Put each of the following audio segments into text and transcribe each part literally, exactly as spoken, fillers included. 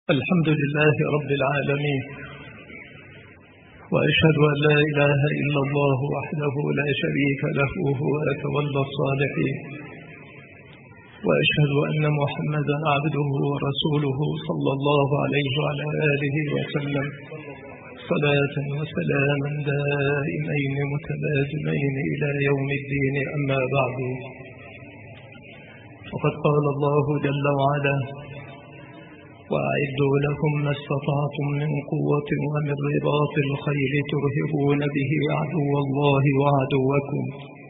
الحمد لله رب العالمين، وأشهد أن لا إله إلا الله وحده لا شريك له هو يتولى الصالحين، وأشهد أن محمدا عبده ورسوله صلى الله عليه وعلى آله وسلم صلاة وسلاما دائمين متلازمين إلى يوم الدين. أما بعد، فقد قال الله جل وعلا: وأعدوا لهم ما استطعتم من قوة ومن رباط الخيل ترهبون به عدو الله وعدوكم.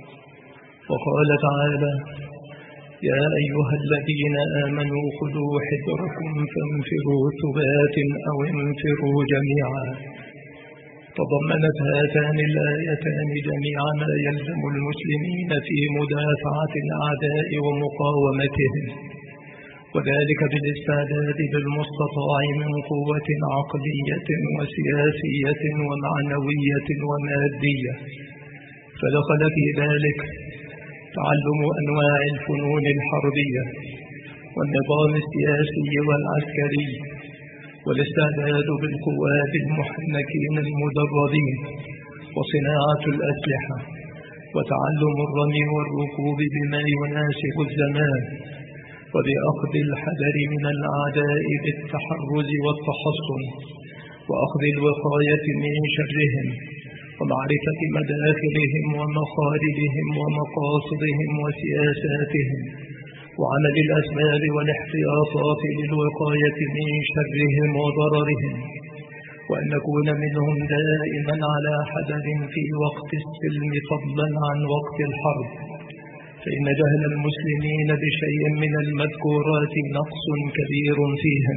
وقال تعالى: يا أيها الذين آمنوا خذوا حذركم فانفروا ثبات أو انفروا جميعا. تضمنت هاتان الآيتان جميع ما يلزم المسلمين في مدافعة الأعداء ومقاومتهم، وذلك بالاستعداد بالمستطاع من قوة عقلية وسياسية ومعنوية ومادية. فدخل في ذلك تعلم أنواع الفنون الحربية والنظام السياسي والعسكري، والاستعداد بالقوات المحنكين المدربين، وصناعة الأسلحة، وتعلم الرمي والركوب بما يناسب الزمان، وبأخذ الحذر من الأعداء بالتحرز والتحصن، وأخذ الوقاية من شرهم، ومعرفة مداخلهم ومخارجهم ومقاصدهم وسياساتهم، وعمل الأسباب والاحتياطات للوقاية من شرهم وضررهم، وأن نكون منهم دائما على حذر في وقت السلم فضلا عن وقت الحرب، فإن جهل المسلمين بشيء من المذكورات نقص كبير فيهم،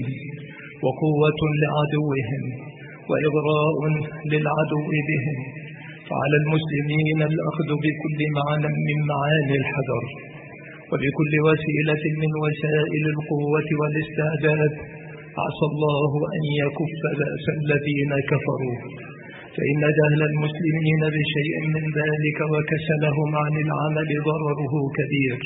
وقوة لعدوهم، وإغراء للعدو بهم. فعلى المسلمين الأخذ بكل معنى من معاني الحذر، وبكل وسيلة من وسائل القوة والاستعداد، عسى الله أن يكف بأس الذين كفروا. فإن جهل المسلمين بشيء من ذلك وكسلهم عن العمل ضرره كبير،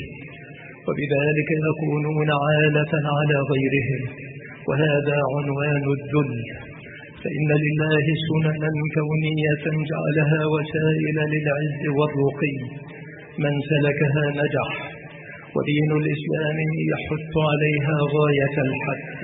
وبذلك يكونون عالة على غيرهم، وهذا عنوان الذل. فإن لله سننا كونية جعلها وسائل للعز والرقي، من سلكها نجح، ودين الإسلام يحث عليها غاية الحث.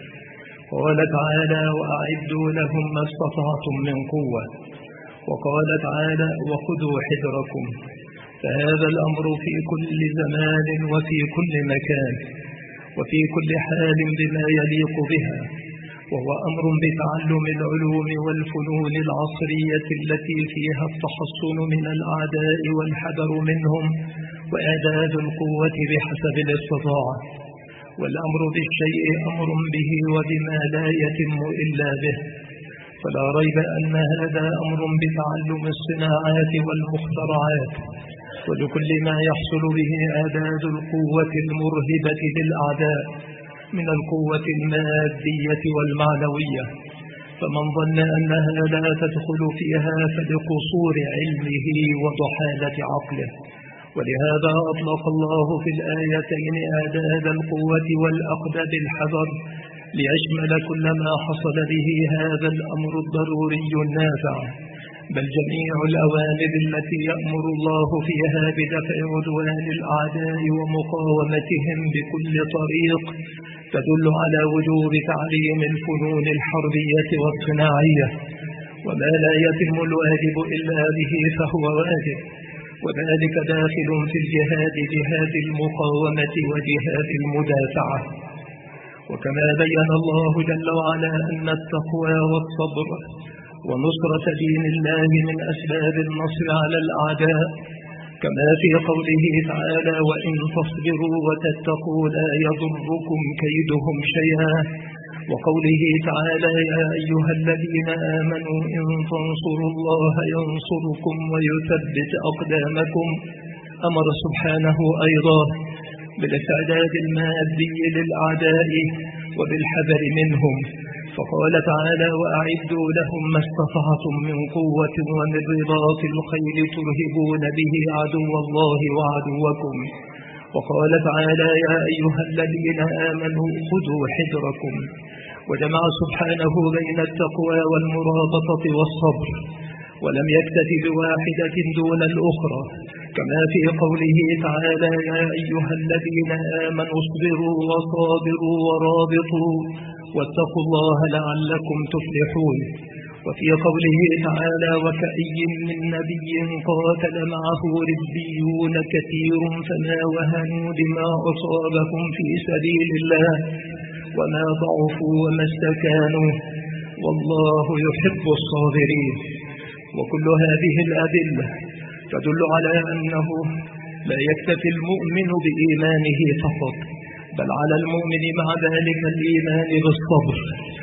قال تعالى: وأعدوا لهم ما استطعتم من قوة. وقال تعالى: وخذوا حذركم. فهذا الأمر في كل زمان وفي كل مكان وفي كل حال بما يليق بها، وهو أمر بتعلم العلوم والفنون العصرية التي فيها التحصن من الأعداء والحذر منهم، وإعداد القوة بحسب الاستطاعة. والأمر بالشيء أمر به وبما لا يتم إلا به، فلا ريب أن هذا أمر بتعلم الصناعات والمخترعات، ولكل ما يحصل به إعداد القوة المرهبة للأعداء من القوة المادية والمعنوية. فمن ظن أنها لا تدخل فيها فلقصور علمه وضحالة عقله. ولهذا أطلق الله في الآيتين إعداد القوة والأخذ بالحذر ليشمل كل ما حصل به هذا الأمر الضروري النافع، بل جميع الأوامر التي يأمر الله فيها بدفع عدوان الأعداء ومقاومتهم بكل طريق تدل على وجوب تعليم الفنون الحربية والصناعية. وما لا يتم الواجب إلا به فهو واجب، وذلك داخل في الجهاد، جهاد المقاومة وجهاد المدافعة. وكما بين الله جل وعلا أن التقوى والصبر ونصرة دين الله من أسباب النصر على الأعداء، كما في قوله تعالى: وإن تصبروا وتتقوا لا يضركم كيدهم شيئا. وقوله تعالى: يا أيها الذين آمنوا إن تنصروا الله ينصركم ويثبت أقدامكم. أمر سبحانه أيضا بالاستعداد المادي للأعداء وبالحذر منهم، فقال تعالى: وأعدوا لهم ما استطعتم من قوة ومن رباط الخيل ترهبون به عدو الله وعدوكم. وقال تعالى: يا أيها الذين آمنوا خذوا حذركم. وجمع سبحانه بين التقوى والمرابطة والصبر، ولم يكتف بواحدة دون الأخرى، كما في قوله تعالى: يا أيها الذين آمنوا اصبروا وصابروا ورابطوا واتقوا الله لعلكم تفلحون. وفي قوله تعالى: وكأي من نبي قاتل معه ربيون كثير فما وهنوا لما أصابهم في سبيل الله وما ضعفوا وما استكانوا والله يحب الصابرين. وكل هذه الأدلة تدل على أنه لا يكتفي المؤمن بإيمانه فقط، بل على المؤمن مع ذلك الإيمان بالصبر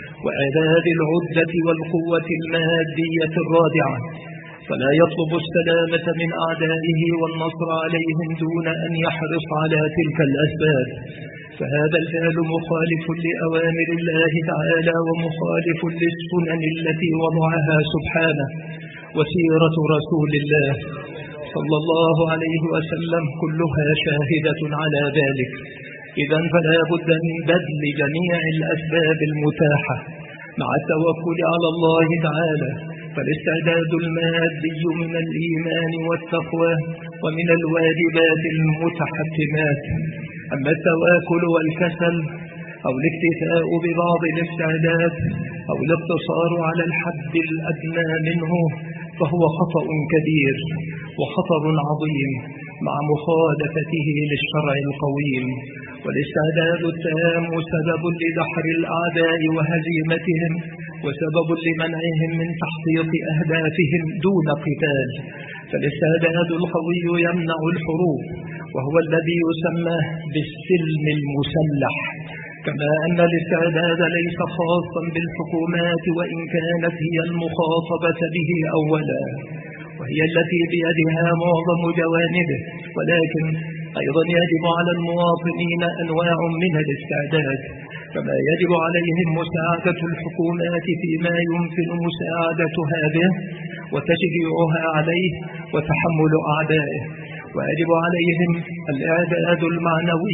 وإعداد العدة والقوة المادية الرادعة، فلا يطلب السلامة من أعدائه والنصر عليهم دون أن يحرص على تلك الأسباب، فهذا الفعل مخالف لأوامر الله تعالى ومخالف للسنن التي وضعها سبحانه وسيرة رسول الله صلى الله عليه وسلم كلها شاهدة على ذلك. إذن فلا بد من بذل جميع الأسباب المتاحة مع التوكل على الله تعالى، فالاستعداد المادي من الإيمان والتقوى ومن الواجبات المتحتمات. أما التواكل والكسل أو الاكتفاء ببعض الاستعداد أو الاقتصار على الحد الأدنى منه فهو خطأ كبير وخطر عظيم مع مخالفته للشرع القويم. والاستعداد التام سبب لدحر الأعداء وهزيمتهم، وسبب لمنعهم من تحقيق أهدافهم دون قتال. فالاستعداد القوي يمنع الحروب، وهو الذي يسمى بالسلم المسلح، كما أن الاستعداد ليس خاصا بالحكومات وإن كانت هي المخاطبة به أولا، وهي التي بيدها معظم جوانبه، ولكن أيضا يجب على المواطنين أنواع من الاستعداد، كما يجب عليهم مساعدة الحكومات فيما يمكن مساعدتها به وتشجيعها عليه وتحمل أعدائه، ويجب عليهم الإعداد المعنوي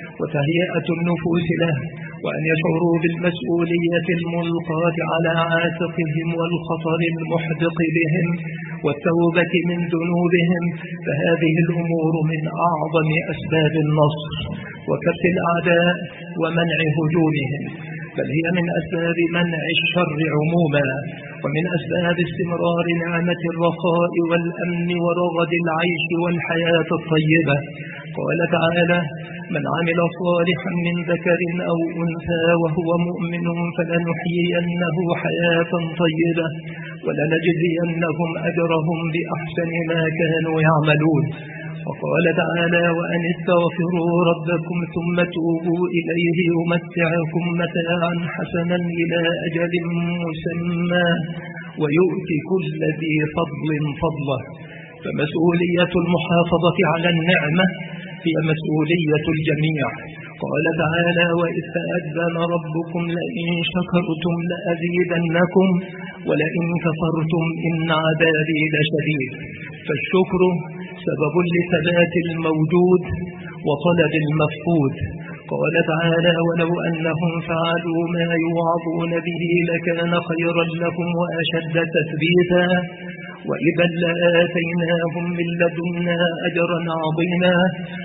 وتهيئة النفوس له، وأن يشعروا بالمسؤولية الملقاة على عاتقهم والخطر المحدق بهم والتوبة من ذنوبهم. فهذه الأمور من أعظم أسباب النصر وكف الأعداء ومنع هجومهم، بل هي من أسباب منع الشر عموما، ومن أسباب استمرار نعمة الرخاء والأمن ورغد العيش والحياة الطيبة. قال تعالى: من عمل صالحا من ذكر أو أنثى وهو مؤمن فلنحيينه حياة طيبة ولنجزينهم أجرهم بأحسن ما كانوا يعملون. وقال تعالى: وأن استغفروا ربكم ثم توبوا إليه يمتعكم متاعا حسنا إلى أجل مسمى ويؤتي كل ذي فضل فضله. فمسؤولية المحافظة على النعمة هي مسؤولية الجميع. قال تعالى: وإذ تأذن ربكم لئن شكرتم لأزيدنكم ولئن كفرتم إن عذابي لشديد. فالشكر سبب لثبات الموجود وطلب المفقود. قال تعالى: ولو أنهم فعلوا ما يوعظون به لكان خيرا لهم وأشد تثبيتا وإذا لآتيناهم من لدنا أجرا عظيما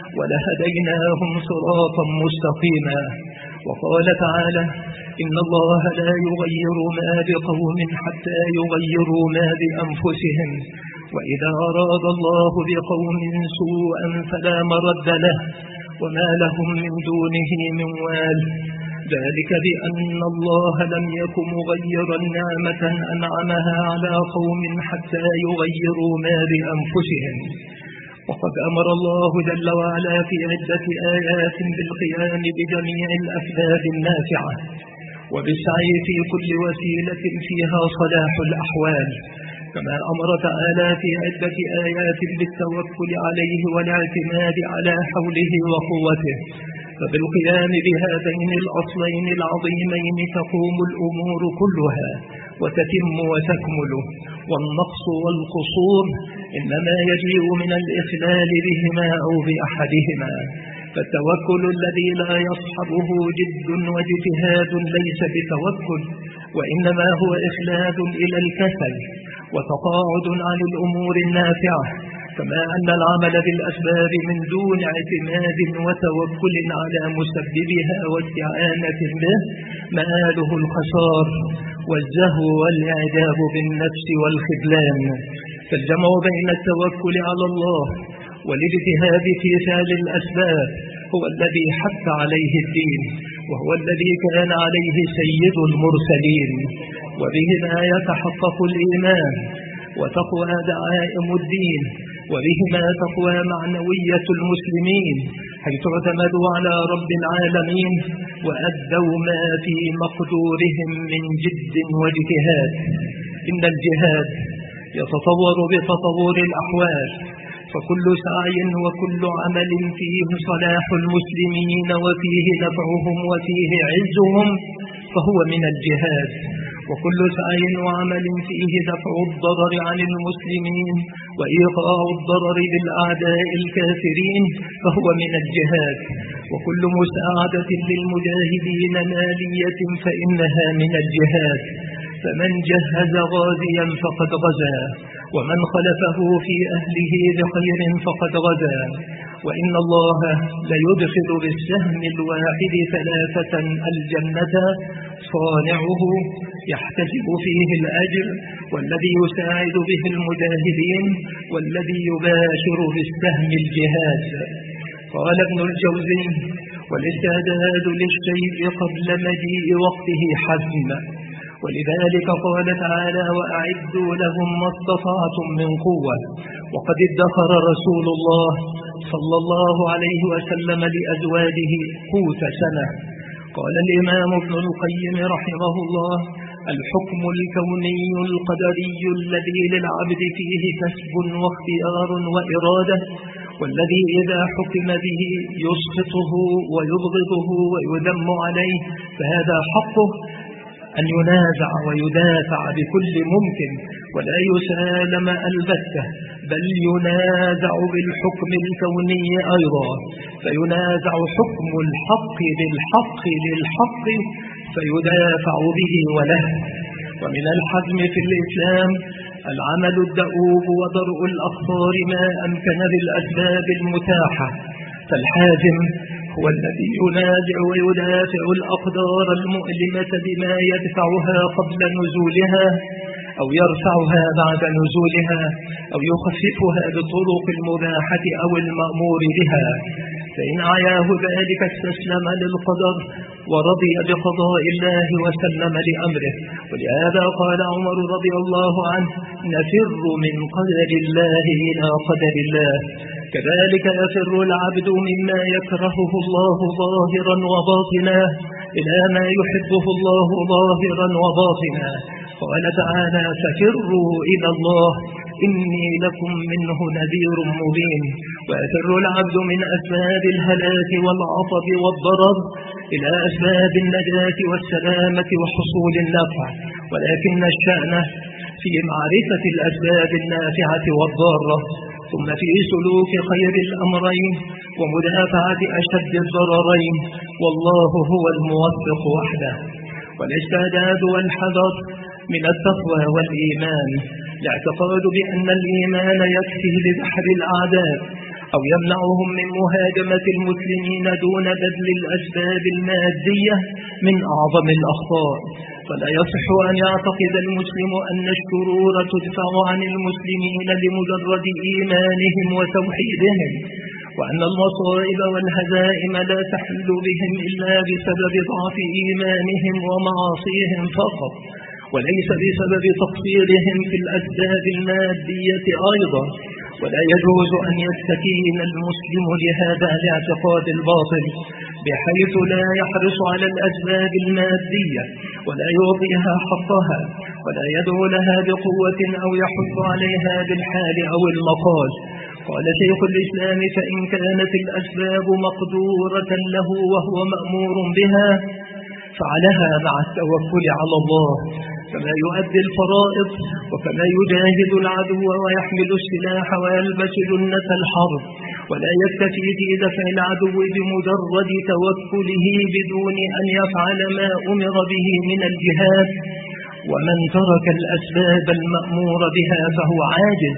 ولهديناهم صراطا مستقيما. وقال تعالى: إن الله لا يغير ما بقوم حتى يغيروا ما بأنفسهم وإذا أراد الله بقوم سوءا فلا مرد له وما لهم من دونه من وال. ذلك بأن الله لم يكن مغيرا نعمة أنعمها على قوم حتى يغيروا ما بأنفسهم. وقد أمر الله جل وعلا في عدة آيات بالقيام بجميع الأسباب النافعة وبالسعي في كل وسيلة فيها صلاح الأحوال، كما أمر تعالى في عدة آيات بالتوكل عليه والاعتماد على حوله وقوته. فبالقيام بهذين الأصلين العظيمين تقوم الأمور كلها وتتم وتكمل، والنقص والقصور إنما يجيء من الإخلال بهما أو بأحدهما. فالتوكل الذي لا يصحبه جد واجتهاد ليس بتوكل، وإنما هو إخلاد إلى الكسل وتقاعد عن الأمور النافعة، كما أن العمل بالأسباب من دون اعتماد وتوكل على مسببها واستعانة به مآله الخسار والزهو والإعجاب بالنفس والخذلان. فالجمع بين التوكل على الله والاجتهاد في فعل الأسباب هو الذي حث عليه الدين، وهو الذي كان عليه سيد المرسلين، وبهما يتحقق الإيمان وتقوى دعائم الدين، وبهما تقوى معنوية المسلمين، حيث اعتمدوا على رب العالمين وأدوا ما في مقدورهم من جد واجتهاد. إن الجهاد يتطور بتطور الأحوال، فكل سعي وكل عمل فيه صلاح المسلمين وفيه نفعهم وفيه عزهم فهو من الجهاد، وكل سعي وعمل فيه دفع الضرر عن المسلمين وإيقاع الضرر بالأعداء الكافرين فهو من الجهاد، وكل مساعدة للمجاهدين مالية فإنها من الجهاد. فمن جهز غازيا فقد غزا، ومن خلفه في أهله بخير فقد غزا. وإن الله ليدخل بالسهم الواحد ثلاثة الجنة، صانعه يحتسب فيه الأجر، والذي يساعد به المجاهدين، والذي يباشر بالسهم الجهاد. قال ابن الجوزي: والاستعداد للشيء قبل مجيء وقته حزم، ولذلك قال تعالى: وأعدوا لهم ما استطعتم من قوة. وقد ادخر رسول الله صلى الله عليه وسلم لأزواجه قوت سنة. قال الإمام ابن القيم رحمه الله: الحكم الكوني القدري الذي للعبد فيه كسب واختيار وإرادة، والذي إذا حكم به يسخطه ويبغضه ويذم عليه، فهذا حقه أن ينازع ويدافع بكل ممكن ولا يسالم البتة، بل ينازع بالحكم الكوني أيضا، فينازع حكم الحق بالحق للحق فيدافع به وله. ومن الحزم في الإسلام العمل الدؤوب ودرء الأخطار ما أمكن بالأسباب المتاحة، فالحازم هو الذي ينازع ويدافع الأقدار المؤلمة بما يدفعها قبل نزولها أو يرفعها بعد نزولها أو يخففها بالطرق المباحة أو المأمور بها، فإن عياه ذلك استسلم للقدر ورضي بقضاء الله وسلم لأمره. ولهذا قال عمر رضي الله عنه: نفر من قدر الله إلى قدر الله. كذلك يفر العبد مما يكرهه الله ظاهرا وباطنا إلى ما يحبه الله ظاهرا وباطنا. قال تعالى: ففروا إلى الله إني لكم منه نذير مبين. ويفر العبد من أسباب الهلاك والعطب والضرر إلى أسباب النجاة والسلامة وحصول النفع، ولكن الشأن في معرفة الأسباب النافعة والضارة، ثم في سلوك خير الأمرين ومدافعة أشد الضررين، والله هو الموفق وحده. والاستعداد والحذر من التقوى والإيمان، الاعتقاد بأن الإيمان يكفي لدحر الأعداء أو يمنعهم من مهاجمة المسلمين دون بذل الأسباب المادية من أعظم الأخطاء. فلا يصح أن يعتقد المسلم أن الشرور تدفع عن المسلمين لمجرد إيمانهم وتوحيدهم، وأن المصائب والهزائم لا تحل بهم إلا بسبب ضعف إيمانهم ومعاصيهم فقط، وليس بسبب تقصيرهم في الأسباب المادية أيضا. ولا يجوز أن يستكين المسلم لهذا الاعتقاد الباطل، بحيث لا يحرص على الأسباب المادية ولا يعطيها حقها ولا يدعو لها بقوة أو يحث عليها بالحال أو المقال. قال شيخ الإسلام: فإن كانت الأسباب مقدورة له وهو مأمور بها فعلها مع التوكل على الله، كما يؤدي الفرائض وكما يجاهد العدو ويحمل السلاح ويلبس جنة الحرب ولا يكتفي في دفع العدو بمجرد توكله بدون أن يفعل ما أمر به من الجهاد. ومن ترك الأسباب المأمور بها فهو عاجز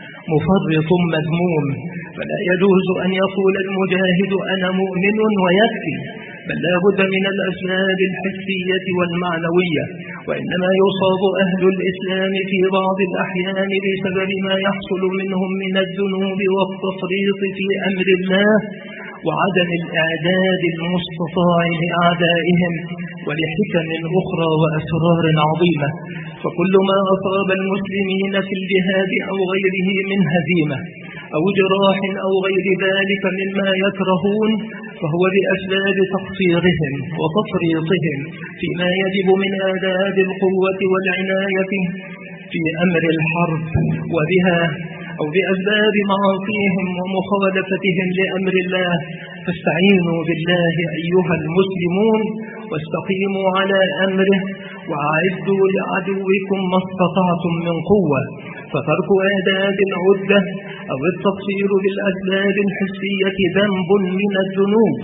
مفرط مذموم. فلا يجوز أن يقول المجاهد أنا مؤمن ويكفي، بل لا بد من الأسباب الحسية والمعنوية. وإنما يصاب أهل الإسلام في بعض الأحيان بسبب ما يحصل منهم من الذنوب والتفريط في أمر الله وعدم الإعداد المستطاع لأعدائهم ولحكم أخرى وأسرار عظيمة. فكل ما أصاب المسلمين في الجهاد أو غيره من هزيمة أو جراح أو غير ذلك مما يكرهون فهو بأسباب تقصيرهم وتفريطهم فيما يجب من آداب القوة والعناية في أمر الحرب وبها، أو بأسباب معاصيهم ومخالفتهم لأمر الله. فاستعينوا بالله أيها المسلمون واستقيموا على أمره وأعدوا لعدوكم ما استطعتم من قوة. فترك آداب العدة أو التقصير بالأسباب الحسية ذنب من الذنوب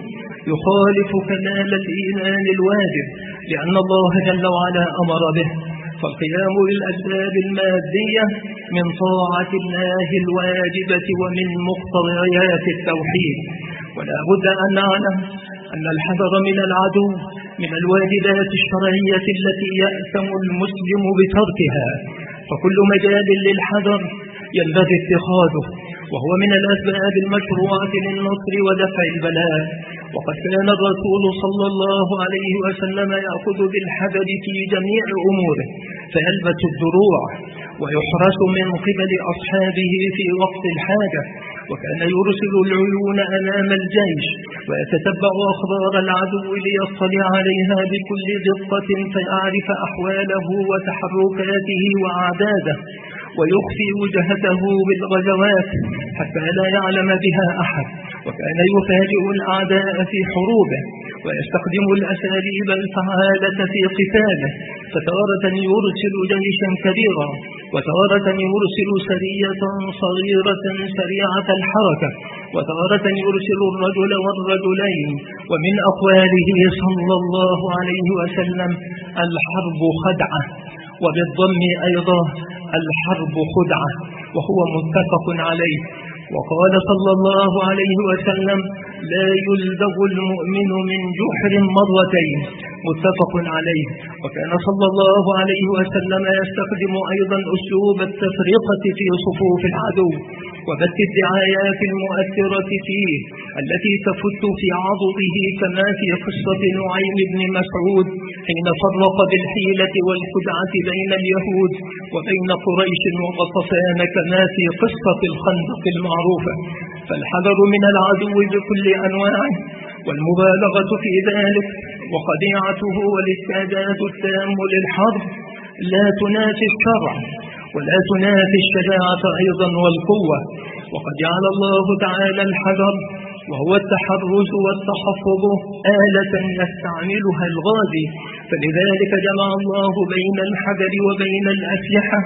يخالف كمال الإيمان الواجب، لأن الله جل وعلا أمر به. فالقيام بالأسباب المادية من طاعة الله الواجبة ومن مقتضيات التوحيد. ولا بد أن نعلم أن الحذر من العدو من الواجبات الشرعية التي يأثم المسلم بتركها، فكل مجال للحذر ينبغي اتخاذه، وهو من الأسباب المشروعة للنصر ودفع البلاء. وقد كان الرسول صلى الله عليه وسلم يأخذ بالحذر في جميع أموره، فيلبس الدروع ويحرس من قبل أصحابه في وقت الحاجة، وكان يرسل العيون أمام الجيش ويتتبع أخبار العدو ليطلع عليها بكل دقة فيعرف أحواله وتحركاته وأعداده، ويخفي وجهته بالغزوات حتى لا يعلم بها أحد. وكان يفاجئ الأعداء في حروبه ويستخدم الأساليب الفعالة في قتاله، فتارة يرسل جيشا كبيرا وتارة يرسل سرية صغيرة سريعة الحركة وتارة يرسل الرجل والرجلين. ومن أقواله صلى الله عليه وسلم الحرب خدعة، وبالضم أيضا الحرب خدعة، وهو متفق عليه. وقال صلى الله عليه وسلم لا يلدغ المؤمن من جحر مرتين، متفق عليه. وكان صلى الله عليه وسلم يستخدم أيضا أسلوب التفرقة في صفوف العدو وبث الدعايات المؤثرة فيه التي تفت في عضده، كما في قصة نعيم بن مسعود حين فرق بالحيلة والخدعة بين اليهود وبين قريش وغطفان، كما في قصة الخندق المعروفة. فالحذر من العدو بكل أنواعه والمبالغة في ذلك وخديعته والاستعداد التام للحرب لا تنافي الشرع ولا تنافي الشجاعة أيضا والقوة. وقد جعل الله تعالى الحذر وهو التحرز والتحفظ آلة يستعملها الغازي، فلذلك جمع الله بين الحذر وبين الأسلحة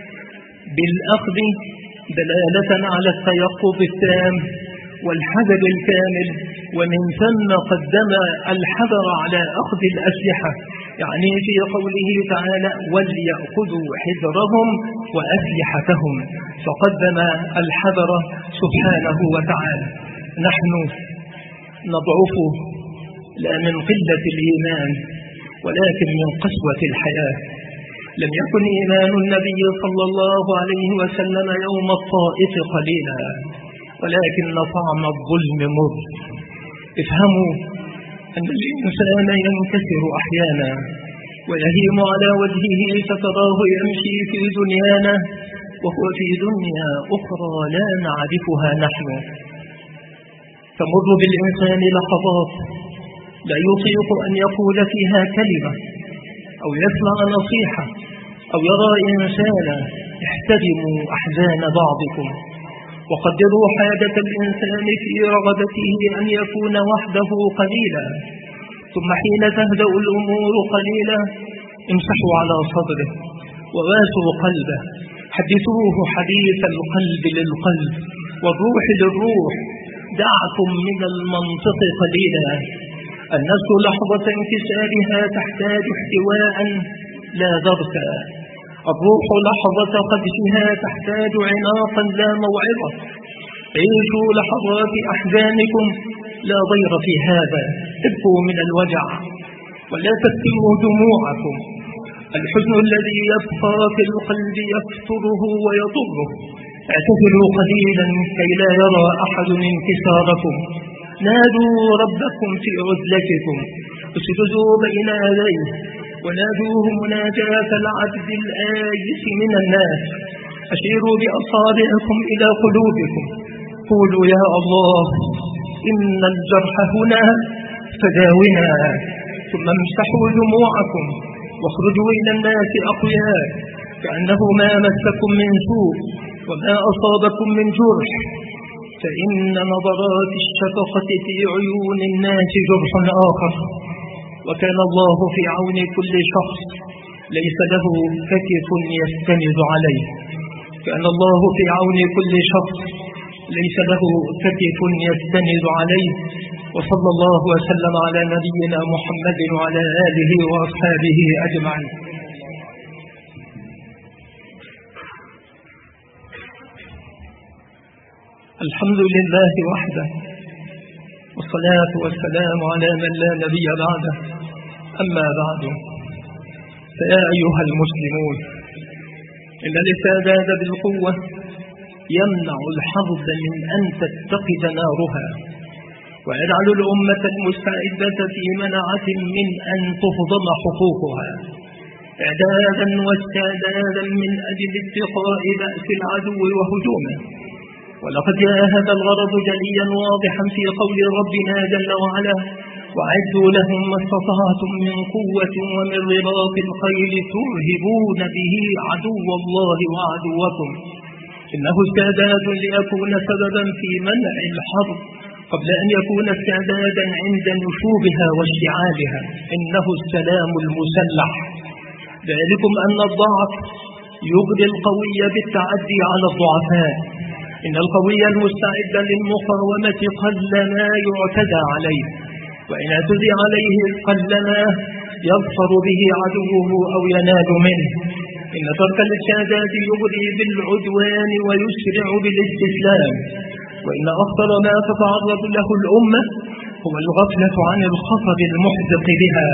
بالأخذ دلالة على التيقظ التام والحذر الكامل، ومن ثم قدم الحذر على أخذ الأسلحة، يعني في قوله تعالى وليأخذوا حذرهم وأسلحتهم، فقدم الحذر سبحانه وتعالى. نحن نضعف لا من قلة الإيمان ولكن من قسوة الحياة. لم يكن إيمان النبي صلى الله عليه وسلم يوم الطائف قليلا، ولكن طعم الظلم مر. افهموا أن الإنسان ينكسر أحيانا ويهيم على وجهه فتراه يمشي في دنيانا وهو في دنيا أخرى لا نعرفها نحن. تمر بالإنسان لحظات لا يطيق أن يقول فيها كلمة أو يسمع نصيحة أو يرى إنسانا احترموا أحزان بعضكم وقدروا حاجة الإنسان في رغبته أن يكون وحده قليلا. ثم حين تهدأ الأمور قليلا امسحوا على صدره وواسوا قلبه، حدثوه حديث القلب للقلب والروح للروح، دعكم من المنطق قليلا. النفس لحظة انكسارها تحتاج احتواء لا دركا. الروح لحظة قدسها تحتاج عناقا لا موعظة. عيشوا لحظات أحزانكم لا ضير في هذا. ابكوا من الوجع ولا تكتموا دموعكم. الحزن الذي يبقى في القلب يكثره ويضره. اعتذروا قليلا كي لا يرى أحد انكساركم. نادوا ربكم في عزلتكم. اسجدوا بين يديه ونادوه مناجاة العبد الآيس من الناس. أشيروا بأصابعكم إلى قلوبكم. قولوا يا الله إن الجرح هنا فداونا. ثم امسحوا دموعكم واخرجوا إلى الناس أقوياء كأنه ما مسكم من سوء وما أصابكم من جرح. فإن نظرات الشفقة في عيون الناس جرح آخر. وكان الله في عون كل شخص ليس له كتف يستند عليه. كان الله في عون كل شخص ليس له كتف يستند عليه. وصلى الله وسلم على نبينا محمد وعلى آله وأصحابه أجمعين. الحمد لله وحده والصلاة والسلام على من لا نبي بعده. أما بعد، فيا أيها المسلمون، إن الاستعداد بالقوة يمنع الحرب من أن تتقد نارها، ويجعل الأمة المستعدة في منعة من أن تهضم حقوقها، إعدادا واستعدادا من أجل اتقاء بأس العدو وهجومه. ولقد جاء هذا الغرض جليا واضحا في قول ربنا جل وعلا: وأعدوا لهم ما استطعتم من قوة ومن رباط الخيل ترهبون به عدو الله وعدوكم. إنه استعداد ليكون سببا في منع الحرب قبل أن يكون استعدادا عند نشوبها واشتعالها. إنه السلام المسلح. ذلكم أن الضعف يغري القوي بالتعدي على الضعفاء. إن القوي المستعد للمقاومة قلما يعتدى عليه، وإن اعتدي عليه قلما يظفر به عدوه أو ينال منه. إن ترك الاستعداد يغري بالعدوان ويسرع بالاستسلام. وإن أخطر ما تتعرض له الأمة هو الغفلة عن الخطر المحدق بها،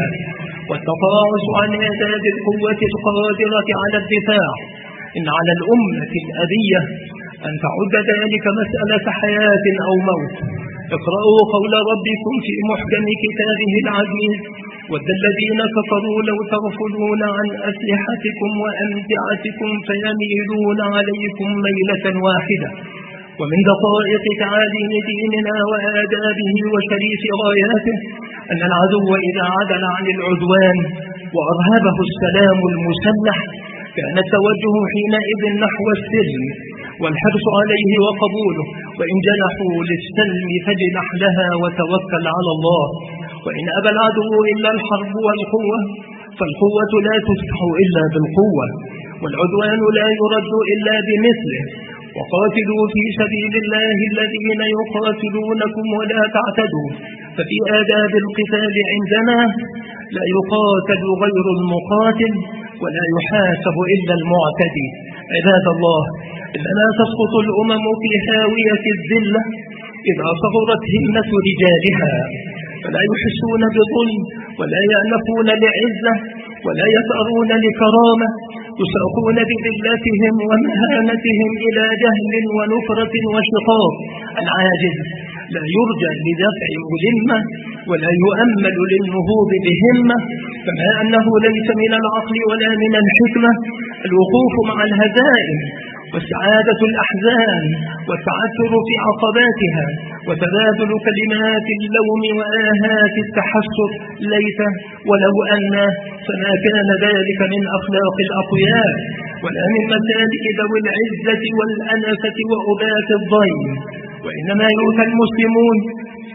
والتقاعس عن إعداد القوة القادرة على الدفاع. إن على الأمة الأبية أن تعد ذلك مسألة حياة أو موت. اقرأوا قول ربكم في محكم كتابه العزيز: ود الذين كفروا لو تغفلون عن أسلحتكم وأمتعتكم فيميلون عليكم ميلة واحدة. ومن دقائق تعاليم ديننا وآدابه وشريف غاياته أن العدو إذا عدل عن العدوان وأرهبه السلام المسلح كان التوجه حينئذ نحو السلم والحرص عليه وقبوله. وإن جنحوا للسلم فاجنح لها وتوكل على الله. وإن أبى العدو إلا الحرب والقوة فالقوة لا تفتح إلا بالقوة، والعدوان لا يرد إلا بمثله. وقاتلوا في سبيل الله الذين يقاتلونكم ولا تعتدوا. ففي آداب القتال عندنا لا يقاتل غير المقاتل ولا يحاسب إلا المعتدي. عباد الله، إنما تسقط الأمم في هاوية الذلة إذا صغرت همة رجالها، فلا يحسون بظلم ولا يأنفون لعزة ولا يثأرون لكرامة، يساقون بذلتهم ومهانتهم إلى جهل ونفرة وشقاق. العاجز لا يرجى لدفع ملمة ولا يؤمل للنهوض بهمة، كما أنه ليس من العقل ولا من الحكمة الوقوف مع الهزائم واستعادة الأحزان والتعثر في عقباتها وتبادل كلمات اللوم وآهات التحسر. ليت ولو أن، فما كان ذلك من أخلاق الأقوياء ولا من مسالك ذوي العزة والأنفة وأبات الضيم. وإنما يؤتى المسلمون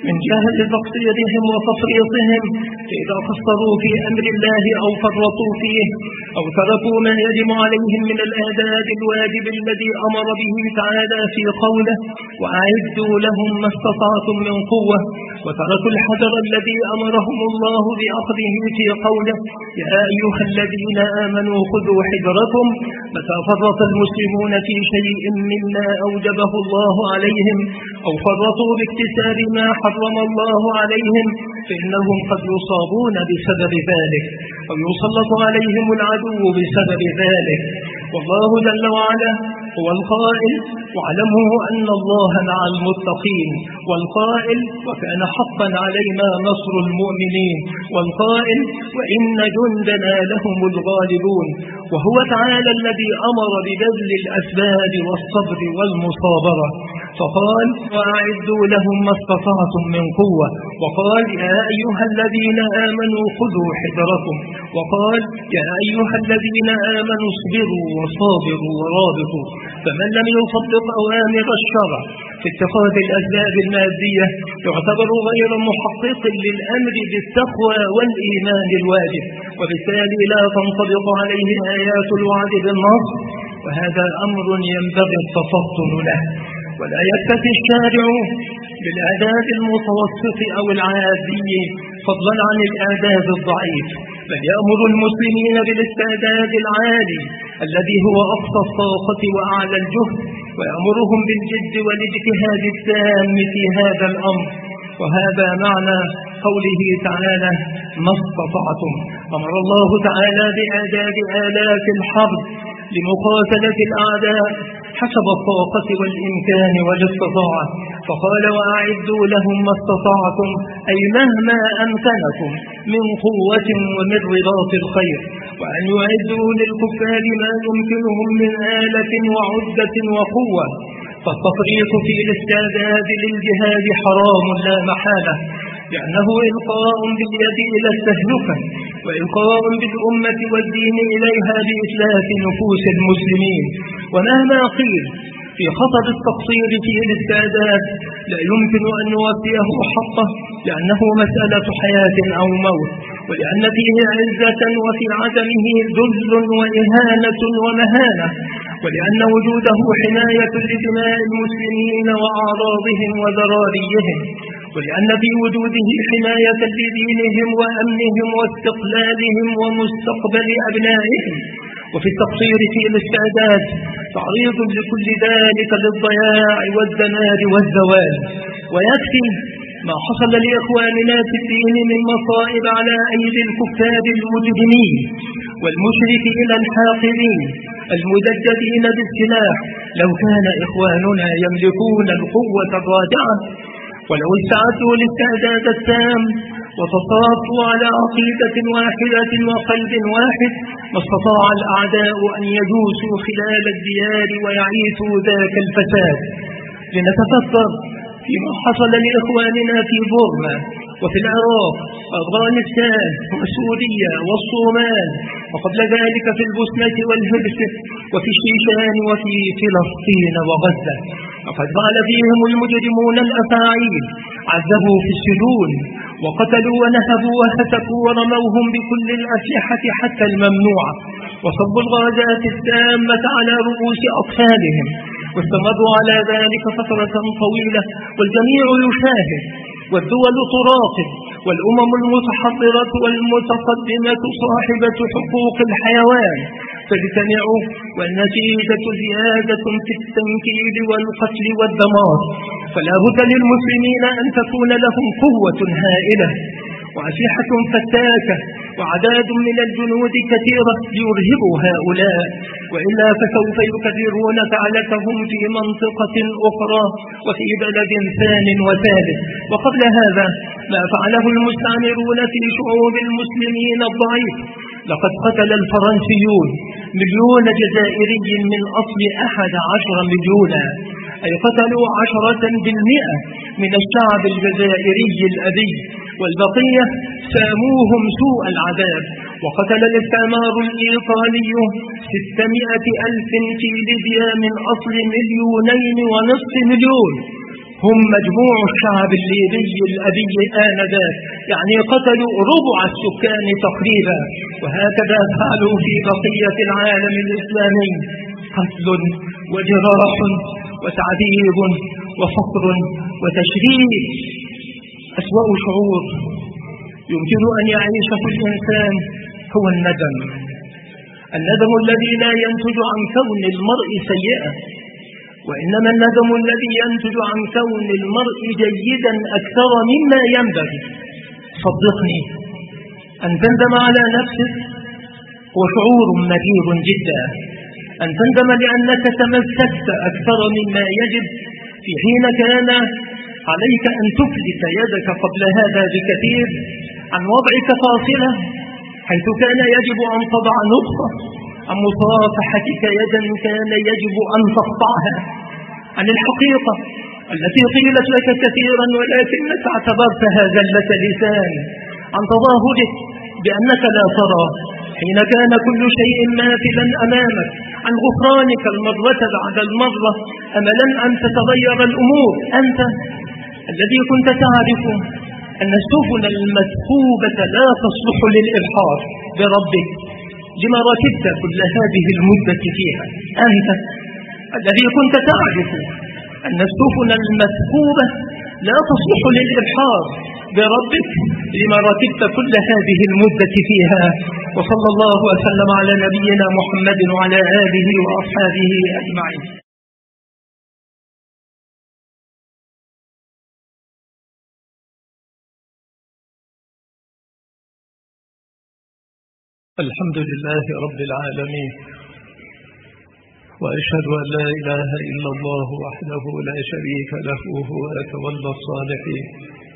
من جهة تقصيرهم وتفريطهم، فإذا قصروا في أمر الله أو فرطوا فيه أو تركوا ما يجب عليهم من الآداب الواجب الذي أمر به تعالى في قوله وأعدوا لهم ما استطعتم من قوة، وتركوا الحجر الذي أمرهم الله بأخذه في قوله يا أيها الذين آمنوا خذوا حجركم. متى فرط المسلمون في شيء مما أوجبه الله عليهم أو فرطوا باكتساب ما حرم الله عليهم فإنهم قد يصابون بسبب ذلك أو يسلط عليهم العدو بسبب ذلك. والله جل وعلا هو القائل واعلموا أن الله مع المتقين، والقائل وكان حقا علينا نصر المؤمنين، والقائل وإن جندنا لهم الغالبون. وهو تعالى الذي أمر ببذل الأسباب والصبر والمصابرة، فقال وأعدوا لهم ما استطعتم من قوة، وقال يا أيها الذين آمنوا خذوا حذركم، وقال يا أيها الذين آمنوا اصبروا وصابروا ورابطوا. فمن لم يصدق أوامر الشرع في اتخاذ الأسباب المادية يعتبر غير محقق للأمر بالتقوى والإيمان الواجب، وبالتالي لا تنطبق عليه آيات الوعد بالنصر، وهذا أمر ينبغي التفطن له. ولا يكتفي الشارع بالآداب المتوسط أو العادي فضلا عن الآداب الضعيف، بل يأمر المسلمين بالاستعداد العالي الذي هو أقصى الطاقة وأعلى الجهد، ويأمرهم بالجد والاجتهاد التام في هذا الأمر. وهذا معنى قوله تعالى ما استطعتم. أمر الله تعالى بآداب آلات الحرب لمقاتلة الأعداء حسب الطاقة والإمكان والاستطاعة، فقال وأعدوا لهم ما استطعتم أي مهما أمكنكم من قوة ومن رباط الخير، وأن يعدوا للكفار ما يمكنهم من آلة وعدة وقوة. فالتفريط في الاستعداد للجهاد حرام لا محالة، لأنه إلقاء باليد إلى التهلكة وإلقاء بالأمة والدين إليها بإتلاف نفوس المسلمين. ومهما قيل في خطر التقصير في الاستعداد لا يمكن أن نوفيه حقه، لأنه مسألة حياة أو موت، ولأن فيه عزة وفي عدمه ذل وإهانة ومهانة، ولأن وجوده حماية لدماء المسلمين وأعراضهم وذراريهم، ولأن في وجوده حماية لدينهم وأمنهم واستقلالهم ومستقبل أبنائهم. وفي التقصير في الاستعداد تعريض لكل ذلك للضياع والدمار والزوال. ويكفي ما حصل لإخواننا في الدين من مصائب على أيدي الكفار المجرمين والمشركين الحاقدين المدججين بالسلاح. لو كان إخواننا يملكون القوة الراجعة ولو استعدوا الاستعداد التام وتصافوا على عقيدة واحدة وقلب واحد ما استطاع الأعداء أن يجوسوا خلال الديار ويعيثوا ذاك الفساد. لنتفكر فيما حصل لإخواننا في بورما وفي العراق وأفغانستان وسوريا والصومال، وقبل ذلك في البوسنة والهرسك وفي الشيشان وفي فلسطين وغزة. وقد فعل فيهم المجرمون الأفاعيل، عذبوا في السجون وقتلوا ونهبوا وهتكوا ورموهم بكل الأسلحة حتى الممنوعة، وصبوا الغازات السامة على رؤوس أطفالهم، واستمروا على ذلك فترة طويلة والجميع يشاهد والدول تراقب والأمم المتحضرة والمتقدمة صاحبة حقوق الحيوان تجتمعوا، والنتيجة زيادة في التنكيل والقتل والدمار. فلا بد للمسلمين أن تكون لهم قوة هائلة وأسلحة فتاكة وعداد من الجنود كثيرة ليرهبوا هؤلاء، وإلا فسوف يكررون فعلتهم في منطقة أخرى وفي بلد ثان وثالث. وقبل هذا ما فعله المستعمرون في شعوب المسلمين الضعيف. لقد قتل الفرنسيون مليون جزائري من أصل أحد عشر مليونا، أي قتلوا عشرة بالمئة من الشعب الجزائري الأبي، والبقية ساموهم سوء العذاب. وقتل الاستعمار الإيطالي ستمائة ألف في ليبيا من أصل مليونين ونصف مليون، هم مجموع الشعب الليبي الأبي آنذاك، يعني قتلوا ربع السكان تقريبا، وهكذا فعلوا في بقية العالم الإسلامي، قتل وجراح وتعذيب وفقر وتشريد. أسوأ شعور يمكن أن يعيشه الإنسان هو الندم، الندم الذي لا ينتج عن كون المرء سيئا، وإنما الندم الذي ينتج عن كون المرء جيدا أكثر مما ينبغي. صدقني، أن تندم على نفسك هو شعور مرير جدا، أن تندم لأنك تمسكت أكثر مما يجب، في حين كان عليك أن تفلت يدك قبل هذا بكثير عن وضعك فاصلة، حيث كان يجب أن تضع نقطة عن مصافحتك يدا كان يجب أن تقطعها، عن الحقيقة التي قيلت لك كثيرا ولكنك اعتبرتها زلة لسان، عن تظاهرك بأنك لا ترى حين كان كل شيء ماثلا أمامك، عن غفرانك المرة بعد المرة أملا أن تتغير الأمور. أنت الذي كنت تعرف أن السفن المثقوبة لا تصلح للإلحاق بربك، لما ركبت كل هذه المدة فيها؟ أنت الذي كنت تعرف أن السفن المثقوبة لا تصلح للإلحاق بربك، لما ركبت كل هذه المدة فيها؟ وصلى الله وسلم على نبينا محمد وعلى آله وأصحابه أجمعين. الحمد لله رب العالمين، وأشهد أن لا إله إلا الله وحده لا شريك له هو يتولى الصالحين،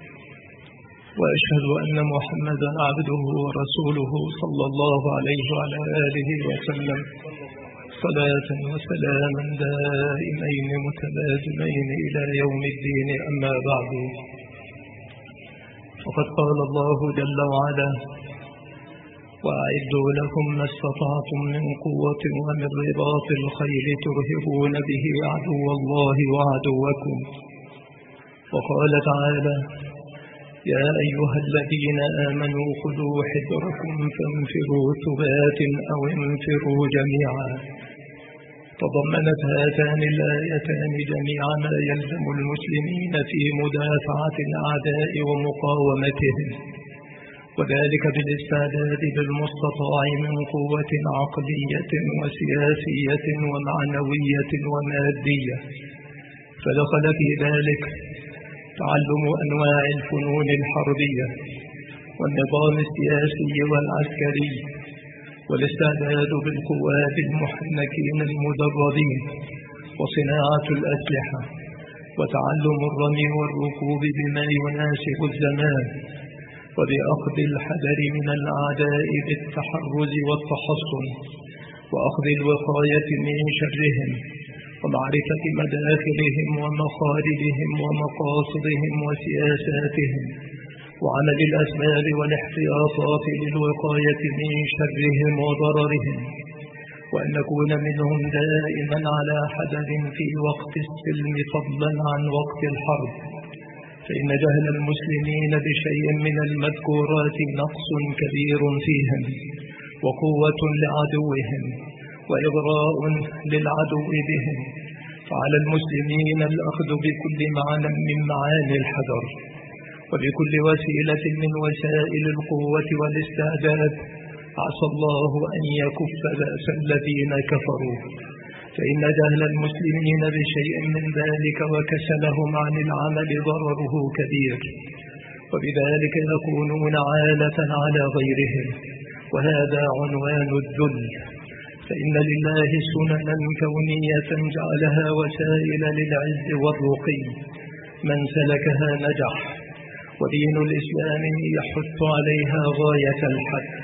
وأشهد أن محمدا عبده ورسوله صلى الله عليه وعلى آله وسلم، صلاة وسلاما دائمين متلازمين إلى يوم الدين. أما بعد، فقد قال الله جل وعلا: وأعدوا لهم ما استطعتم من قوة ومن رباط الخيل ترهبون به عدو الله وعدوكم. وقال تعالى: يا أيها الذين آمنوا خذوا حذركم فانفروا ثبات أو انفروا جميعا. تضمنت هاتان الآيتان جميع ما يلزم المسلمين في مدافعة الأعداء ومقاومتهم، وذلك بالاستعداد بالمستطاع من قوة عقلية وسياسية ومعنوية ومادية، فدخل في ذلك تعلم أنواع الفنون الحربية والنظام السياسي والعسكري، والاستعداد بالقوات المحنكين المدربين، وصناعة الأسلحة، وتعلم الرمي والركوب بما يناسب الزمان، وبأخذ الحذر من الأعداء بالتحرز والتحصن، وأخذ الوقاية من شرهم، ومعرفة مداخلهم ومخارجهم ومقاصدهم وسياساتهم، وعمل الأسباب والاحتياطات للوقاية من شرهم وضررهم، وأن نكون منهم دائما على حذر في وقت السلم فضلا عن وقت الحرب، فإن جهل المسلمين بشيء من المذكورات نقص كبير فيهم، وقوة لعدوهم، وإغراء للعدو بهم. فعلى المسلمين الأخذ بكل معنى من معاني الحذر، وبكل وسيلة من وسائل القوة والاستعداد، عسى الله أن يكف بأس الذين كفروا، فإن جهل المسلمين بشيء من ذلك وكسلهم عن العمل ضرره كبير، وبذلك يكونون عالة على غيرهم، وهذا عنوان الذل. فإن لله سننا كونية جعلها وسائل للعز والرقي، من سلكها نجح، ودين الإسلام يحث عليها غاية الحث.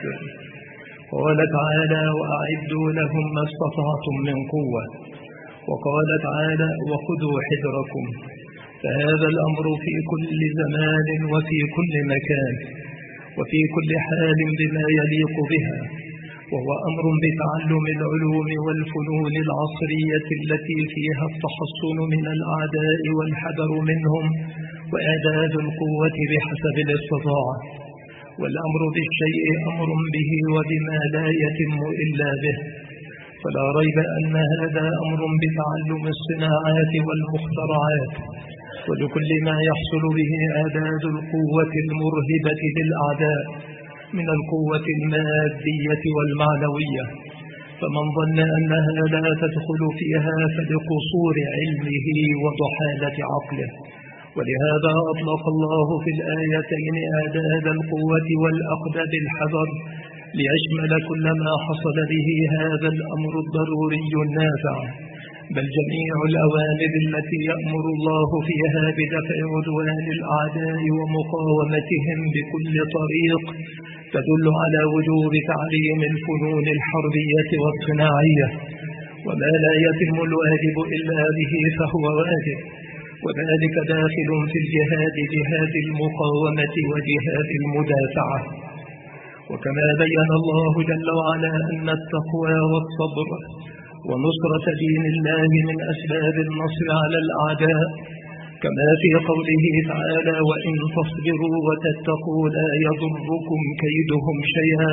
قال تعالى: وأعدوا لهم ما استطعتم من قوة. وقال تعالى: وخذوا حذركم. فهذا الأمر في كل زمان وفي كل مكان وفي كل حال بما يليق بها، وهو أمر بتعلم العلوم والفنون العصرية التي فيها التحصن من الأعداء والحذر منهم وإعداد القوة بحسب الاستطاعة. والأمر بالشيء أمر به وبما لا يتم إلا به، فلا ريب أن هذا أمر بتعلم الصناعات والمخترعات ولكل ما يحصل به إعداد القوة المرهبة للأعداء من القوة المادية والمعنوية. فمن ظن أنها لا تدخل فيها فلقصور علمه وضحالة عقله. ولهذا أطلق الله في الآيتين إعداد القوة والأخذ بالحذر ليشمل كل ما حصل به هذا الأمر الضروري النافع، بل جميع الأوامر التي يأمر الله فيها بدفع عدوان الأعداء ومقاومتهم بكل طريق تدل على وجوب تعليم الفنون الحربية والصناعية، وما لا يتم الواجب إلا به فهو واجب، وذلك داخل في الجهاد جهاد المقاومة وجهاد المدافعة. وكما بين الله جل وعلا أن التقوى والصبر ونصرة دين الله من أسباب النصر على الأعداء، كما في قوله تعالى وإن تصبروا وتتقوا لا يضركم كيدهم شيئا،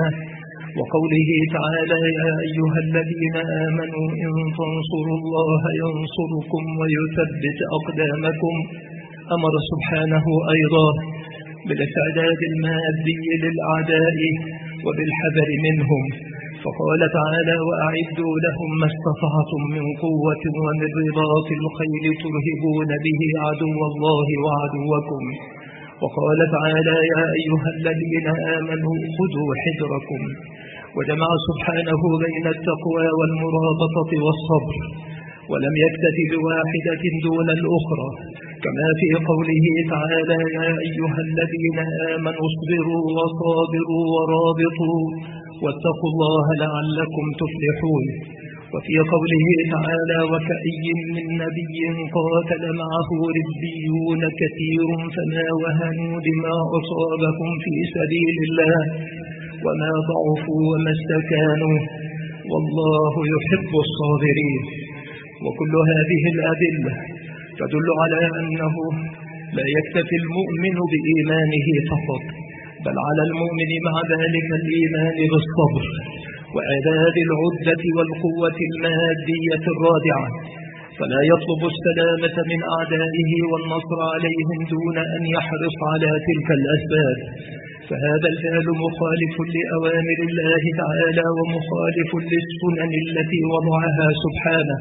وقوله تعالى يا أيها الذين آمنوا إن تنصروا الله ينصركم ويثبت أقدامكم. أمر سبحانه أيضا بالاستعداد المادي للأعداء وبالحذر منهم، فقال تعالى وأعدوا لهم ما استطعتم من قوة ومن رباط الخيل ترهبون به عدو الله وعدوكم. وقال تعالى يا أيها الذين آمنوا خذوا حذركم. وجمع سبحانه بين التقوى والمرابطة والصبر، ولم يكتف بواحدة دون الأخرى، كما في قوله تعالى يا أيها الذين آمنوا اصبروا وصابروا ورابطوا واتقوا الله لعلكم تفلحون. وفي قوله تعالى وكأي من نبي قاتل معه ربيون كثير فما وهنوا لما أصابهم في سبيل الله وما ضعفوا وما استكانوا والله يحب الصابرين. وكل هذه الأدلة تدل على أنه لا يكتفي المؤمن بإيمانه فقط، بل على المؤمن مع ذلك الإيمان بالصبر وإعداد العدة والقوة المادية الرادعة، فلا يطلب السلامة من أعدائه والنصر عليهم دون أن يحرص على تلك الأسباب، فهذا الفعل مخالف لأوامر الله تعالى ومخالف للسنن التي وضعها سبحانه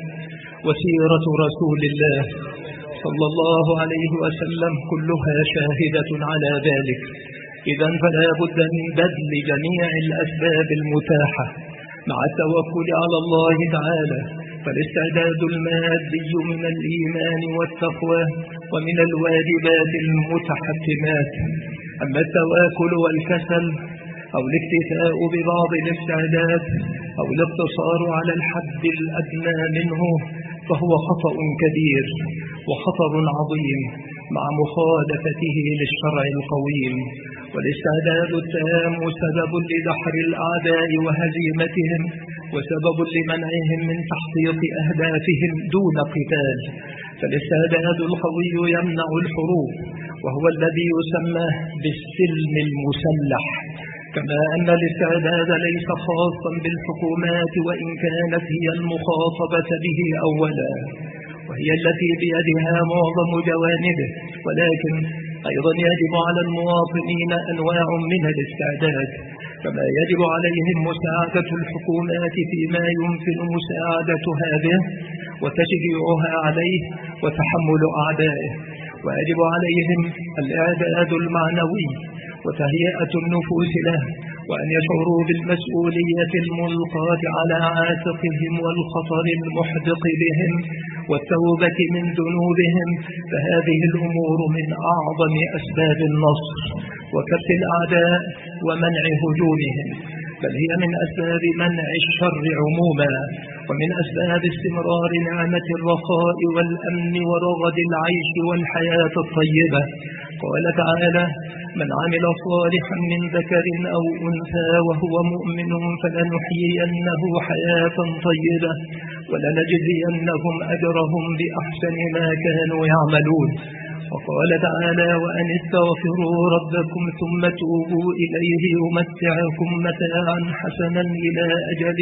وسيرة رسول الله صلى الله عليه وسلم كلها شاهدة على ذلك. إذا فلا بد من بذل جميع الأسباب المتاحة مع التوكل على الله تعالى، فالاستعداد المادي من الإيمان والتقوى ومن الواجبات المتحتمات. أما التواكل والكسل أو الاكتفاء ببعض الاستعداد أو الاقتصار على الحد الأدنى منه فهو خطأ كبير وخطر عظيم مع مخالفته للشرع القويم. والاستعداد التام سبب لدحر الأعداء وهزيمتهم وسبب لمنعهم من تحقيق أهدافهم دون قتال، فالاستعداد القوي يمنع الحروب وهو الذي يسمى بالسلم المسلح، كما أن الاستعداد ليس خاصا بالحكومات وإن كانت هي المخاطبة به أولا وهي التي بيدها معظم جوانبه، ولكن أيضا يجب على المواطنين أنواع من الاستعداد، كما يجب عليهم مساعدة الحكومات فيما يمكن مساعدتها به وتشجيعها عليه وتحمل أعدائه، ويجب عليهم الإعداد المعنوي وتهيئة النفوس له، وأن يشعروا بالمسؤولية الملقاة على عاتقهم والخطر المحدق بهم والتوبة من ذنوبهم، فهذه الأمور من أعظم أسباب النصر وكبت الأعداء ومنع هجومهم، بل هي من أسباب منع الشر عموما ومن أسباب استمرار نعمة الرخاء والأمن ورغد العيش والحياة الطيبة. قال تعالى: من عمل صالحا من ذكر أو أنثى وهو مؤمن فلنحيينه حياة طيبة ولنجزينهم أجرهم بأحسن ما كانوا يعملون. وقال تعالى: وأن استغفروا ربكم ثم توبوا إليه يمتعكم متاعا حسنا إلى أجل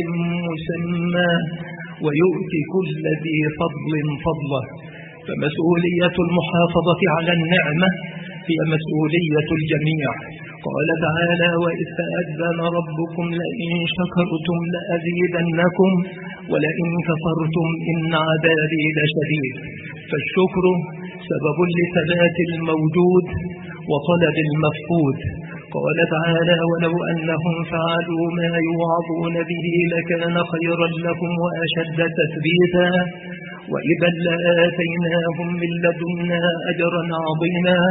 مسمى ويؤتي كل ذي فضل فضله. فمسؤولية المحافظة على النعمة هي مسؤولية الجميع. قال تعالى: وإذ تأذن ربكم لئن شكرتم لأزيدنكم ولئن كفرتم إن عذابي لشديد. فالشكر سبب لثبات الموجود وطلب المفقود. قال تعالى: ولو أنهم فعلوا ما يوعظون به لكان خيرا لهم وأشد تثبيتا وإذا لآتيناهم من لدنا أجرا عظيما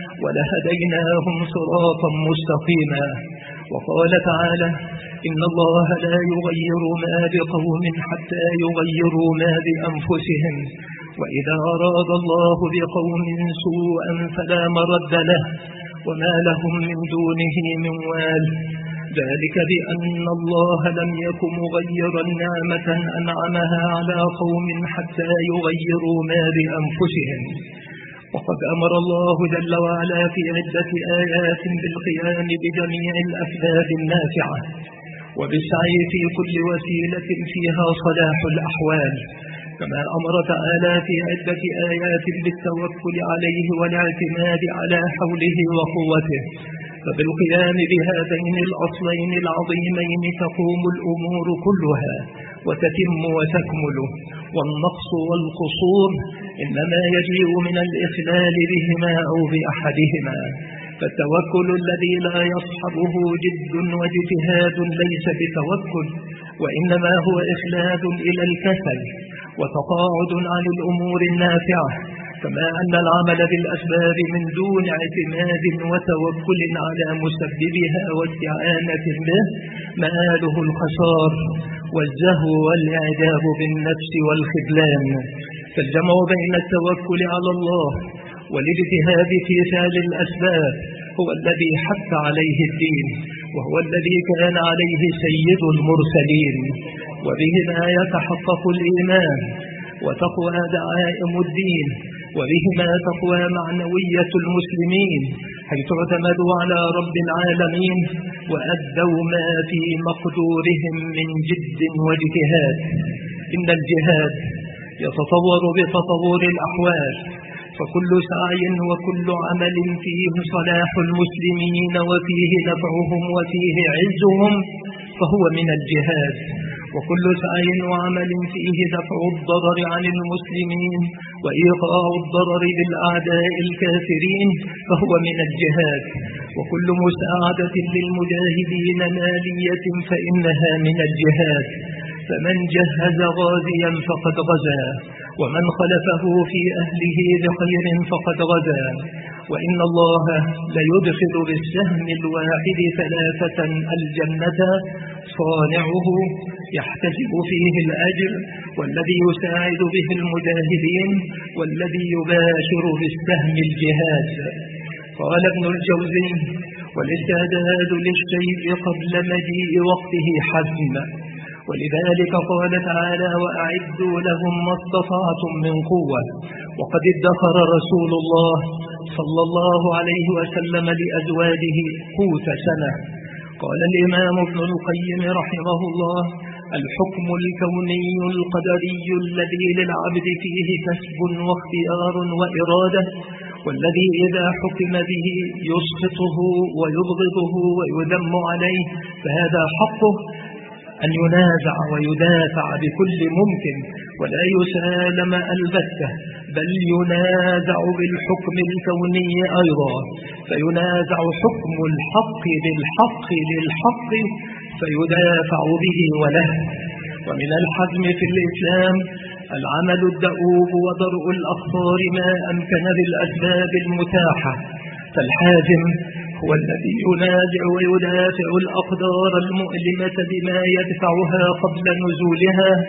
ولهديناهم صراطا مستقيما. وقال تعالى: إن الله لا يغير ما بقوم حتى يغيروا ما بأنفسهم وإذا أراد الله بقوم سوءا فلا مرد له وما لهم من دونه من وال. ذلك بأن الله لم يكن مغيرا نعمة أنعمها على قوم حتى يغيروا ما بأنفسهم. وقد أمر الله جل وعلا في عدة آيات بالقيام بجميع الأسباب النافعة وبالسعي في كل وسيلة فيها صلاح الأحوال، كما أمر تعالى في عدة آيات بالتوكل عليه والاعتماد على حوله وقوته. فبالقيام بهذين الأصلين العظيمين تقوم الأمور كلها وتتم وتكمل، والنقص والقصور إنما يجيء من الإخلال بهما أو بأحدهما. فالتوكل الذي لا يصحبه جد واجتهاد ليس بتوكل، وإنما هو إخلاد إلى الكسل وتقاعد عن الأمور النافعة، كما أن العمل بالأسباب من دون اعتماد وتوكل على مسببها واستعانة به مآله الخسار والزهو والإعجاب بالنفس والخذلان. فالجمع بين التوكل على الله والاجتهاد في فعل الأسباب هو الذي حث عليه الدين، وهو الذي كان عليه سيد المرسلين، وبهما يتحقق الإيمان وتقوى دعائم الدين، وبهما تقوى معنوية المسلمين حيث اعتمدوا على رب العالمين وأدوا ما في مقدورهم من جد واجتهاد. إن الجهاد يتطور بتطور الأحوال، فكل سعي وكل عمل فيه صلاح المسلمين وفيه نفعهم وفيه عزهم فهو من الجهاد، وكل سعي وعمل فيه دفع الضرر عن المسلمين وإيقاع الضرر بالأعداء الكافرين فهو من الجهاد، وكل مساعدة للمجاهدين مالية فإنها من الجهاد. فمن جهز غازيا فقد غزا، ومن خلفه في أهله بخير فقد غزا. وإن الله ليدخل بالسهم الواحد ثلاثة الجنة، صانعه يحتسب فيه الأجر، والذي يساعد به المجاهدين، والذي يباشر بالسهم الجهاد. قال ابن الجوزي: والاستعداد للشيء قبل مجيء وقته حزم، ولذلك قال تعالى: وأعدوا لهم ما استطعتم من قوة. وقد ادخر رسول الله صلى الله عليه وسلم لأزواجه قوت سنة. قال الإمام ابن القيم رحمه الله: الحكم الكوني القدري الذي للعبد فيه كسب واختيار وإرادة، والذي إذا حكم به يسخطه ويبغضه ويذم عليه، فهذا حقه أن ينازع ويدافع بكل ممكن ولا يسالم البتة، بل ينازع بالحكم الكوني أيضا، فينازع حكم الحق بالحق للحق فيدافع به وله. ومن الحزم في الإسلام العمل الدؤوب ودرء الأخطار ما أمكن بالأسباب المتاحة. فالحازم هو الذي ينازع ويدافع الأقدار المؤلمة بما يدفعها قبل نزولها،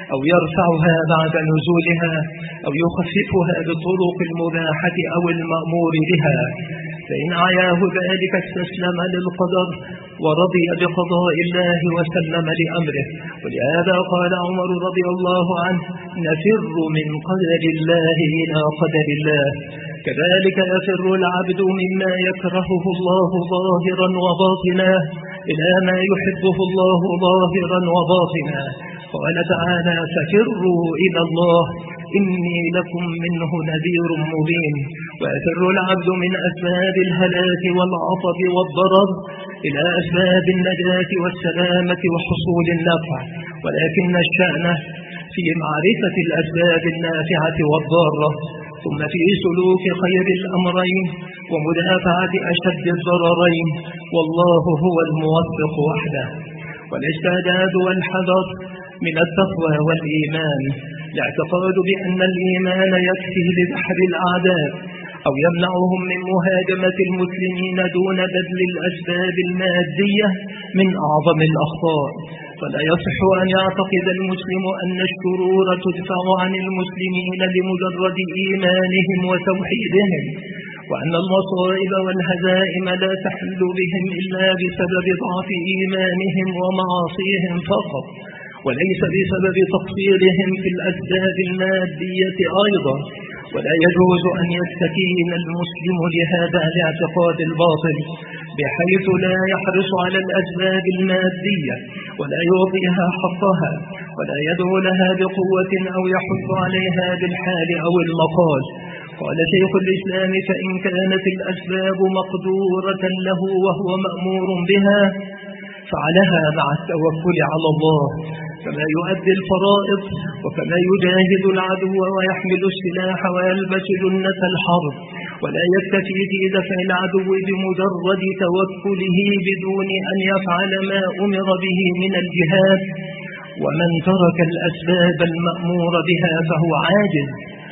أو يرفعها بعد نزولها أو يخففها بالطرق المباحة أو المأمور بها، فإن عياه ذلك استسلم للقدر ورضي بقضاء الله وسلم لأمره. ولهذا قال عمر رضي الله عنه: نفر من قدر الله إلى قدر الله. كذلك يفر العبد مما يكرهه الله ظاهرا وباطنا إلى ما يحبه الله ظاهرا وباطنا. قال تعالى: ففروا إلى الله إني لكم منه نذير مبين. ويفر العبد من أسباب الهلاك والعطب والضرر إلى أسباب النجاة والسلامة وحصول النفع، ولكن الشأن في معرفة الأسباب النافعة والضارة، ثم في سلوك خير الأمرين ومدافعة أشد الضررين، والله هو الموفق وحده. والاستعداد والحذر من التقوى والإيمان، الاعتقاد بأن الإيمان يكفي لدحر الأعداء أو يمنعهم من مهاجمة المسلمين دون بذل الأسباب المادية من أعظم الأخطاء. فلا يصح أن يعتقد المسلم أن الشرور تدفع عن المسلمين لمجرد إيمانهم وتوحيدهم، وأن المصائب والهزائم لا تحل بهم إلا بسبب ضعف إيمانهم ومعاصيهم فقط، وليس بسبب تقصيرهم في الأسباب المادية أيضا. ولا يجوز أن يستكين المسلم لهذا الاعتقاد الباطل بحيث لا يحرص على الأسباب المادية ولا يعطيها حقها ولا يدعو لها بقوة أو يحث عليها بالحال أو المقال. قال شيخ الإسلام: فإن كانت الأسباب مقدورة له وهو مأمور بها فعلها مع التوكل على الله، كما يؤدي الفرائض وكما يجاهد العدو ويحمل السلاح ويلبس جنة الحرب، ولا يكتفي في دفع العدو بمجرد توكله بدون أن يفعل ما أمر به من الجهاد. ومن ترك الأسباب المأمور بها فهو عاجز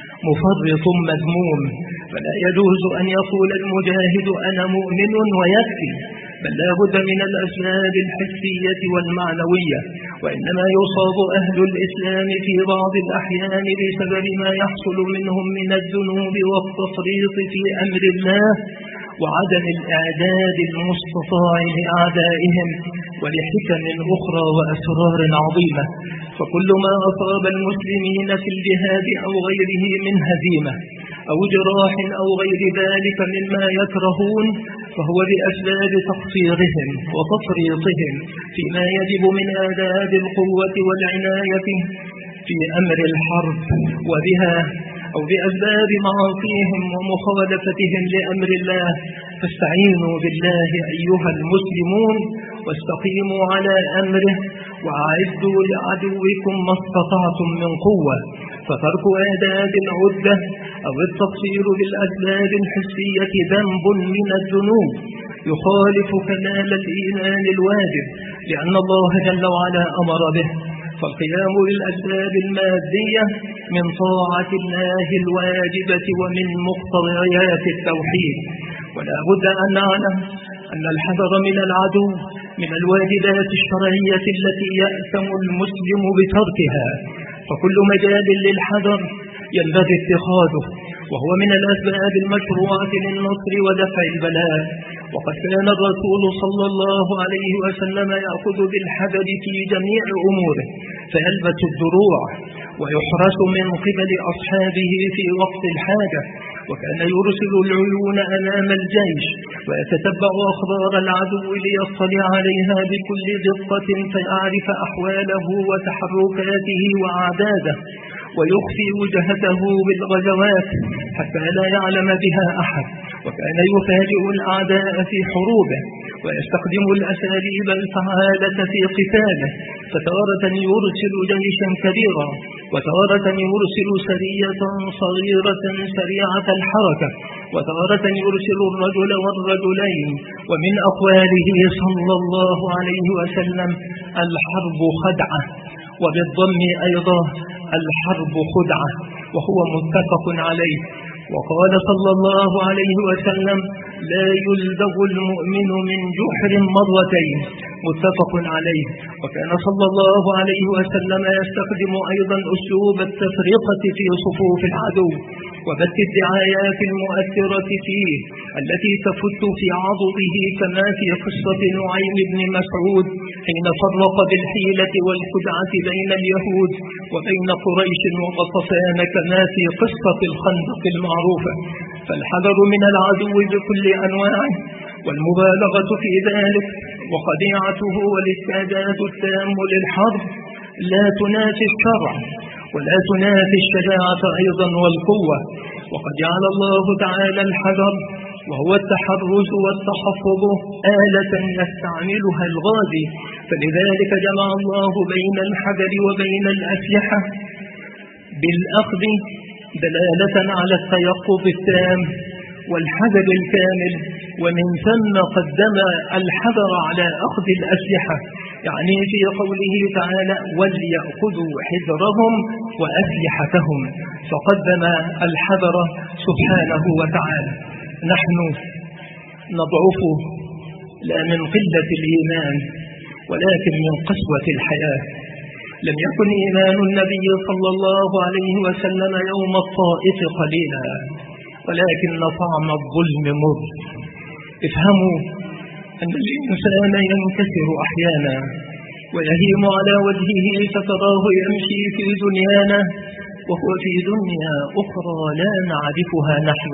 مفرط مذموم. فلا يجوز أن يقول المجاهد أنا مؤمن ويكفي، بل لا بد من الأسباب الحسية والمعنوية. وإنما يصاب أهل الإسلام في بعض الأحيان بسبب ما يحصل منهم من الذنوب والتفريط في أمر الله وعدم الإعداد المستطاع لأعدائهم ولحكم أخرى وأسرار عظيمة. فكل ما أصاب المسلمين في الجهاد أو غيره من هزيمة أو جراح أو غير ذلك مما يكرهون فهو بأسباب تقصيرهم وتفريطهم فيما يجب من آداب القوة والعناية في أمر الحرب وبها، أو بأسباب معاصيهم ومخالفتهم لأمر الله. فاستعينوا بالله أيها المسلمون واستقيموا على أمره وأعدوا لعدوكم ما استطعتم من قوة. فترك آداب العدة أو التقصير بالأسباب الحسية ذنب من الذنوب يخالف كمال الإيمان الواجب، لأن الله جل وعلا أمر به. فالقيام بالأسباب المادية من طاعة الله الواجبة ومن مقتضيات التوحيد. ولا بد أن نعلم أن الحذر من العدو من الواجبات الشرعية التي يأثم المسلم بتركها، فكل مجال للحذر ينبغي اتخاذه، وهو من الأسباب المشروعة للنصر ودفع البلاء. وقد كان الرسول صلى الله عليه وسلم يأخذ بالحذر في جميع أموره، فيلبس الدروع ويحرس من قبل أصحابه في وقت الحاجة، وكان يرسل العيون أمام الجيش ويتتبع أخبار العدو ليطلع عليها بكل دقة فيعرف أحواله وتحركاته وأعداده، ويخفي وجهته بالغزوات حتى لا يعلم بها أحد. وكان يفاجئ الأعداء في حروبه ويستخدم الأساليب الفعالة في قتاله، فتارة يرسل جيشا كبيرا وتارة يرسل سرية صغيرة سريعة الحركة وتارة يرسل الرجل والرجلين. ومن أقواله صلى الله عليه وسلم: الحرب خدعة، وبالضم أيضا الحرب خدعة، وهو متفق عليه. وقال صلى الله عليه وسلم: لا يلدغ المؤمن من جحر مرتين، متفق عليه. وكان صلى الله عليه وسلم يستخدم أيضا أسلوب التفرقة في صفوف العدو وبث الدعايات المؤثرة فيه التي تفت في عضده، كما في قصة نعيم بن مسعود حين فرق بالحيلة والخدعة بين اليهود وبين قريش وغطفان، كما في قصة الخندق المعروفة. فالحذر من العدو بكل أنواعه والمبالغة في ذلك وخديعته والاستعداد التام للحرب لا تنافي الشرع ولا تنافي الشجاعة أيضا والقوة. وقد جعل الله تعالى الحذر وهو التحرز والتحفظ آلة يستعملها الغازي، فلذلك جمع الله بين الحذر وبين الأسلحة بالأخذ دلالة على التيقظ التام والحذر الكامل، ومن ثم قدم الحذر على أخذ الأسلحة، يعني في قوله تعالى وليأخذوا حذرهم وأسلحتهم، فقدم الحذر سبحانه وتعالى. نحن نضعف لا من قلة الإيمان ولكن من قسوة الحياة. لم يكن إيمان النبي صلى الله عليه وسلم يوم الطائف قليلا، ولكن طعم الظلم مر. افهموا أن الإنسان ينكسر أحيانا ويهيم على وجهه، فتراه يمشي في دنيانا وهو في دنيا أخرى لا نعرفها نحن.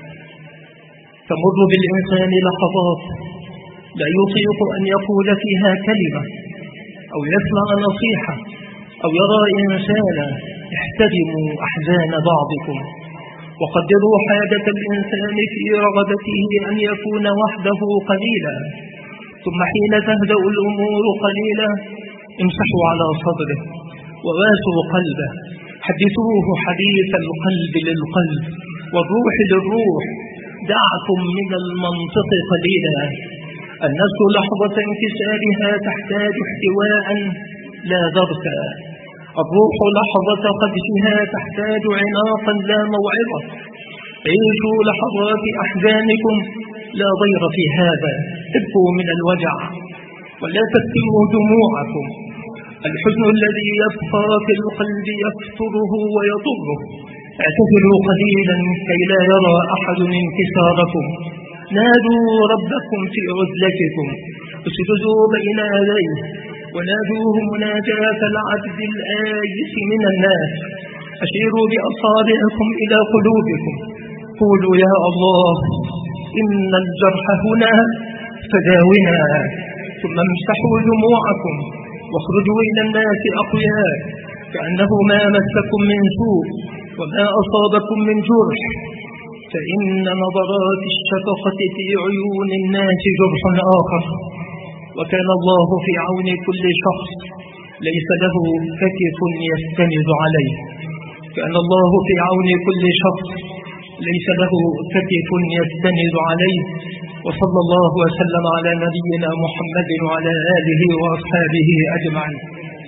تمر بالإنسان لحظات لا يطيق أن يقول فيها كلمة أو يسمع نصيحة أو يرى إنسانا. احترموا أحزان بعضكم وقدروا حاجة الإنسان في رغبته أن يكون وحده قليلا، ثم حين تهدأ الأمور قليلا امسحوا على صدره وواسوا قلبه، حدثوه حديث القلب للقلب والروح للروح. دعكم من المنطق قليلا. النفس لحظة انكسارها تحتاج احتواء لا دركا، الروح لحظة قدسها تحتاج عناقا لا موعظة. عيشوا لحظات أحزانكم لا ضير في هذا، ابكوا من الوجع ولا تكتموا دموعكم. الحزن الذي يبقى في القلب يكثره ويضره. اعتذروا قليلا كي لا يرى أحد انكساركم. نادوا ربكم في عزلتكم، اسجدوا بين يديه ونادوه مناجاة العبد الآيس من الناس. أشيروا بأصابعكم إلى قلوبكم، قولوا يا الله إن الجرح هنا فداونا، ثم امسحوا دموعكم واخرجوا إلى الناس أقوياء كأنه ما مسكم من سوء وما أصابكم من جرح، فإن نظرات الشفقة في عيون الناس جرح آخر. وكان الله في عون كل شخص ليس له كتف يستند عليه. كان الله في عون كل شخص ليس له كتف يستند عليه. وصلى الله وسلم على نبينا محمد وعلى آله وأصحابه أجمعين.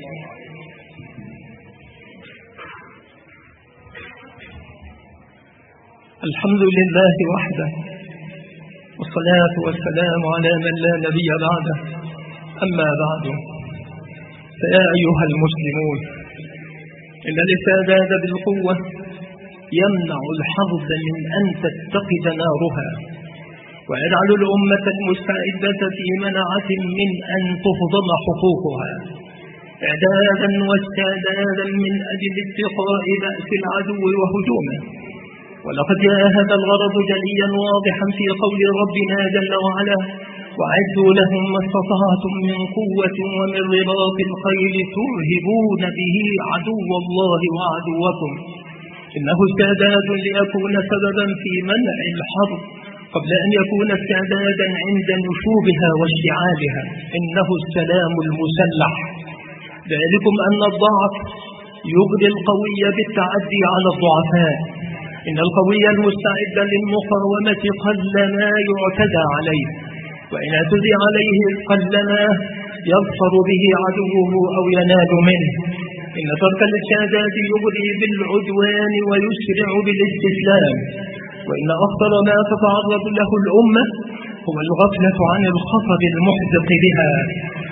الحمد لله وحده، والصلاة والسلام على من لا نبي بعده. أما بعد، فيا أيها المسلمون، إن الاستعداد بالقوة يمنع الحرب من أن تتقد نارها، ويجعل الأمة المستعدة في منعة من أن تهضم حقوقها، إعدادا واستعدادا من أجل اتقاء بأس العدو وهجومه. ولقد جاء هذا الغرض جليا واضحا في قول ربنا جل وعلا: وأعدوا لهم ما استطعتم من قوة ومن رباط الخيل ترهبون به عدو الله وعدوكم. إنه استعداد ليكون سببا في منع الحرب قبل أن يكون استعدادا عند نشوبها واشتعالها. إنه السلام المسلح. ذلكم أن الضعف يغري القوي بالتعدي على الضعفاء. إن القوي المستعد للمقاومة قلما يعتدى عليه، وإن اعتدي عليه قلما يظفر به عدوه أو ينال منه. إن ترك الاستعداد يغري بالعدوان ويسرع بالاستسلام. وإن أخطر ما تتعرض له الأمة هو الغفلة عن الخطر المحدق بها،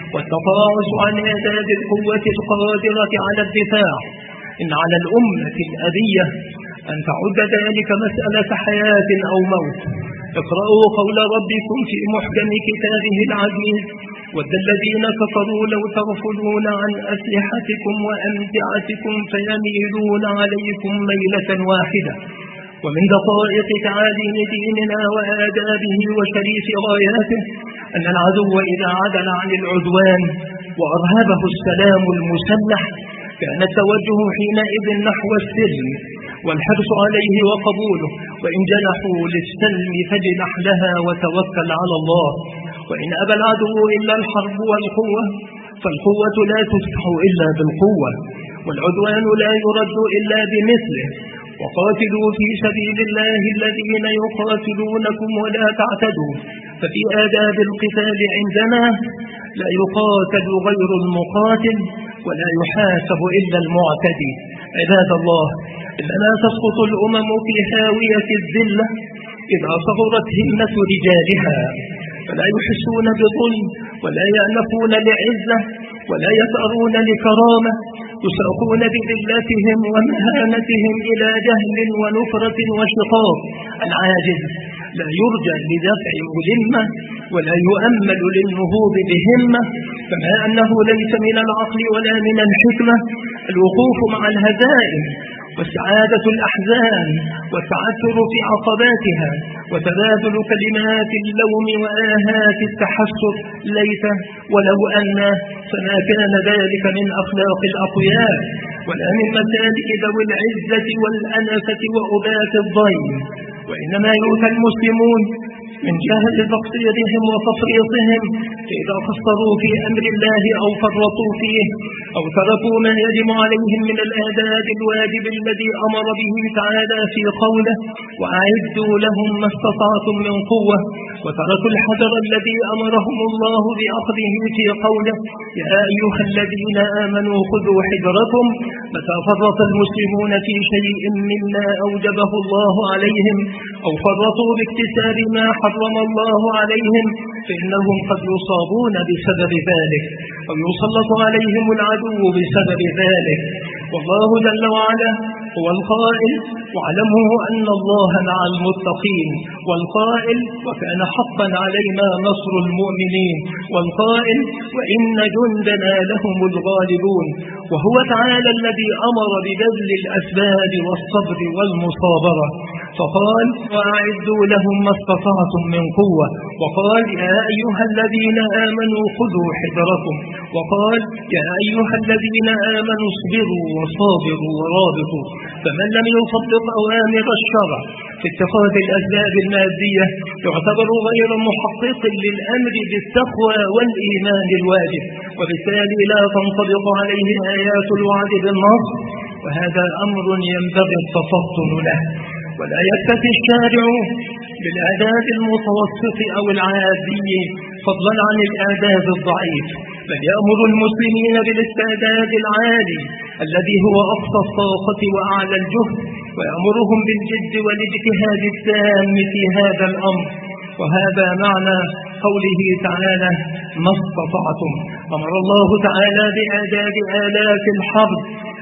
والتقاعس عن إعداد القوة القادرة على الدفاع. إن على الأمة الأبية أن تعد ذلك مسألة حياة أو موت. اقرأوا قول ربكم في محكم كتابه العزيز: ود الذين كفروا لو تغفلون عن أسلحتكم وأمتعتكم فيميلون عليكم ميلة واحدة. ومن دقائق تعاليم ديننا وآدابه وشريف غاياته أن العدو إذا عدل عن العدوان وأرهبه السلام المسلح كان التوجه حينئذ نحو السلم والحرص عليه وقبوله، وإن جنحوا للسلم فاجنح لها وتوكل على الله. وإن أبى العدو إلا الحرب والقوة فالقوة لا تفتح إلا بالقوة، والعدوان لا يرد إلا بمثله. وقاتلوا في سبيل الله الذين يقاتلونكم ولا تعتدوا. ففي آداب القتال عندنا لا يقاتل غير المقاتل ولا يحاسب إلا المعتدي. عباد الله، إنما تسقط الأمم في هاوية الذلة إذا صغرت همة رجالها، فلا يحسون بظلم ولا يأنفون لعزة ولا يثأرون لكرامة، يساقون بذلتهم ومهانتهم إلى جهل ونفرة وشقاق. العاجز لا يرجى لدفع ملمة ولا يؤمل للنهوض بهمة، كما أنه ليس من العقل ولا من الحكمة الوقوف مع الهزائم وسعادة الأحزان والتعثر في عقباتها وتبادل كلمات اللوم وآهات التحسر. ليت ولو أن فما كان ذلك من أخلاق الأقوياء ولا من مسالك ذوي العزة والأنفة وأبات الضيم، وإنما يؤتى المسلمون من جهة تقصيرهم وتفريطهم فإذا قصروا في أمر الله أو فرطوا فيه أو تركوا ما يجب عليهم من الآداب الواجب الذي أمر به تعالى في قوله: وأعدوا لهم ما استطعتم من قوة، وتركوا الحذر الذي أمرهم الله بأخذه في قوله: يا أيها الذين آمنوا خذوا حذركم. متى فرط المسلمون في شيء مما أوجبه الله عليهم أو فرطوا باكتساب ما حرم الله عليهم فإنهم قد يصابون بسبب ذلك أو يسلط عليهم العدو بسبب ذلك. والله جل وعلا هو القائل: واعلموا أن الله مع المتقين، والقائل: وكان حقا علينا نصر المؤمنين، والقائل: وإن جندنا لهم الغالبون. وهو تعالى الذي أمر ببذل الأسباب والصبر والمصابرة، فقال: وأعدوا لهم ما استطعتم من قوة، وقال: يا أيها الذين آمنوا خذوا حذركم، وقال: يا أيها الذين آمنوا اصبروا وصابروا ورابطوا. فمن لم يصدق أوامر الشرع في اتخاذ الأسباب المادية يعتبر غير محقق للأمر بالتقوى والإيمان الواجب، وبالتالي لا تنطبق عليه آيات الوعد بالنصر، وهذا أمر ينبغي التفطن له. ولا يكتفي الشارع بالآداب المتوسط أو العادي فضلا عن الآداب الضعيف، بل يأمر المسلمين بالاستعداد العالي الذي هو أقصى الطاقة وأعلى الجهد، ويأمرهم بالجد والاجتهاد التام في هذا الأمر. وهذا معنى قوله تعالى: ما استطعتم. أمر الله تعالى بآداب آلات الحرب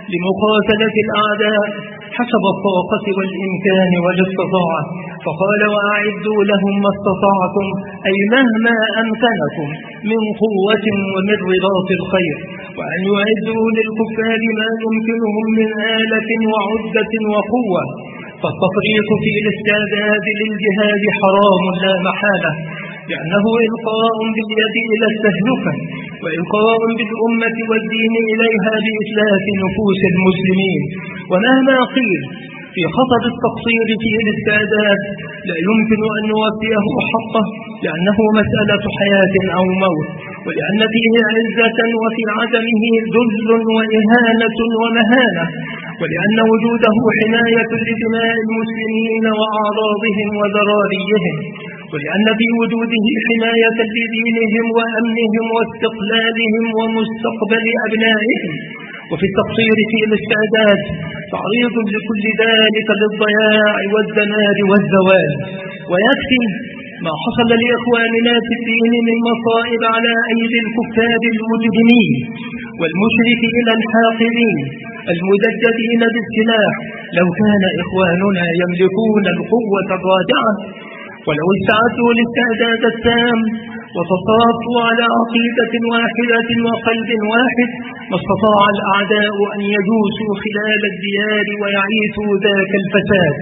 لمقاتلة الأعداء حسب الطاقة والإمكان والاستطاعة، فقال: وأعدوا لهم ما استطعتم، أي مهما أمكنكم من قوة ومن رباط الخير، وأن يعدوا للكفار ما يمكنهم من آلة وعدة وقوة. فالتفريط في الاستعداد للجهاد حرام لا محالة، لأنه إلقاء باليد إلى التهلكة وإلقاء بالأمة والدين إليها بإتلاف نفوس المسلمين. ومهما قيل في خطر التقصير في الاستعداد لا يمكن أن نوفيه حقه، لأنه مسألة حياة أو موت، ولأن فيه عزة وفي عدمه ذل وإهانة ومهانة، ولأن وجوده حماية لدماء المسلمين وأعراضهم وذراريهم، ولأن في وجوده حماية لدينهم وأمنهم واستقلالهم ومستقبل أبنائهم. وفي التقصير في الاستعداد تعريض لكل ذلك للضياع والدمار والزوال. ويكفي ما حصل لإخواننا في الدين من مصائب على أيدي الكفار المجرمين والمشركين الحاقدين المدججين بالسلاح، لو كان إخواننا يملكون القوة الرادعة ولو استعدوا الاستعداد التام وتصافوا على عقيدة واحدة وقلب واحد، ما استطاع الأعداء أن يجوسوا خلال الديار ويعيثوا ذاك الفساد.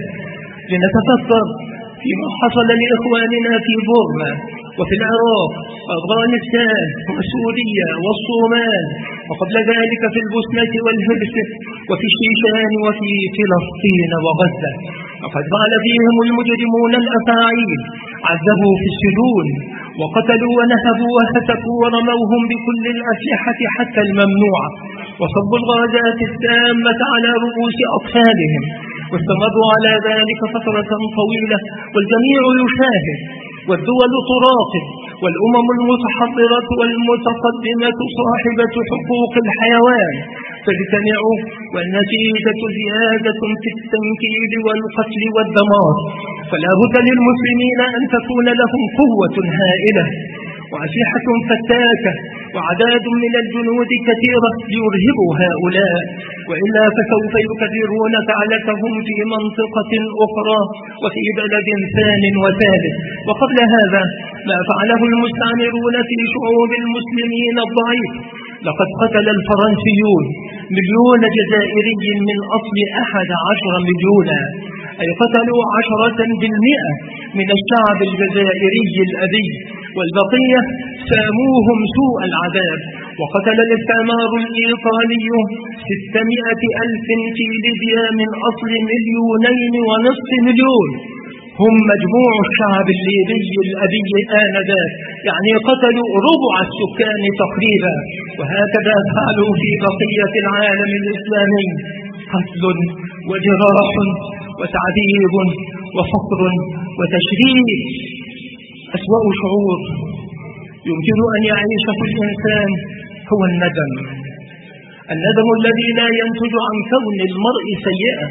لنتفكر فيما حصل لإخواننا في بورما وفي العراق وأفغانستان وسوريا والصومال، وقبل ذلك في البوسنة والهرسك وفي الشيشان وفي فلسطين وغزة. وقد فعل فيهم المجرمون الأفاعيل، عذبوا في السجون وقتلوا ونهبوا وهتكوا ورموهم بكل الأسلحة حتى الممنوعة، وصبوا الغازات السامة على رؤوس أطفالهم، واستمروا على ذلك فترة طويلة، والجميع يشاهد والدول تراقب والأمم المتحضرة والمتقدمة صاحبة حقوق الحيوان تجتمعوا، والنتيجة زيادة في التنكيل والقتل والدمار. فلا بد للمسلمين أن تكون لهم قوة هائلة وأسلحة فتاكة وعداد من الجنود كثيرة ليرهبوا هؤلاء، وإلا فسوف يكررون فعلتهم في منطقة أخرى وفي بلد ثان وثالث. وقبل هذا ما فعله المستعمرون في شعوب المسلمين الضعيف، لقد قتل الفرنسيون مليون جزائري من أصل أحد عشر مليونا، أي قتلوا عشرة بالمئة من الشعب الجزائري الأبي، والبقية ساموهم سوء العذاب. وقتل الاستعمار الإيطالي ستمائة ألف في ليبيا من أصل مليونين ونصف مليون، هم مجموع الشعب الليبي الأبي آنذاك، يعني قتلوا ربع السكان تقريبا. وهكذا فعلوا في بقية العالم الإسلامي، قتل وجراح وتعذيب وفقر وتشريد. أسوأ شعور يمكن أن يعيشه الإنسان هو الندم، الندم الذي لا ينتج عن كون المرء سيئا،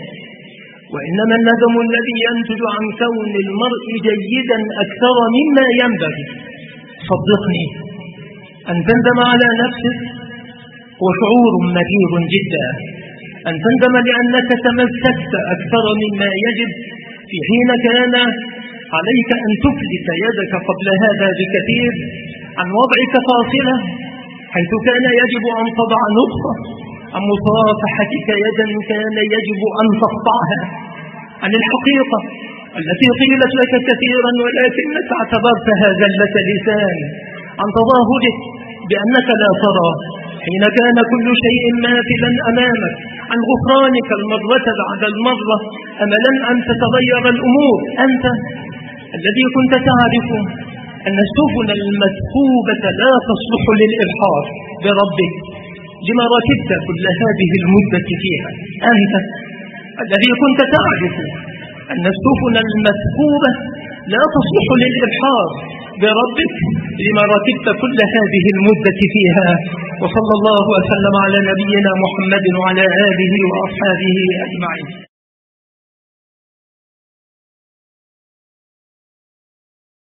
وإنما الندم الذي ينتج عن كون المرء جيدا أكثر مما ينبغي. صدقني، أن تندم على نفسك هو شعور مرير جدا، أن تندم لأنك تمسكت أكثر مما يجب في حين كان عليك أن تفلت يدك قبل هذا بكثير عن وضعك فاصلة، حيث كان يجب أن تضع نطفة، عن مصافحتك يدا كان يجب أن تقطعها، عن الحقيقة التي قيلت لك كثيرا ولكنك اعتبرتها زلة لسان، عن تظاهرك بأنك لا ترى حين كان كل شيء ماثلا أمامك، عن غفرانك المرة بعد المرة أملا أن تتغير الأمور. أنت الذي كنت تعرف أن السفن المثقوبة لا تصلح للإلحاق بربك، لما ركبت كل هذه المدة فيها؟ أنت الذي كنت تعرف أن السفن المثقوبة لا تصلح للإلحاق بربك، لما ركبت كل هذه المدة فيها؟ وصلى الله وسلم على نبينا محمد وعلى آله وأصحابه أجمعين.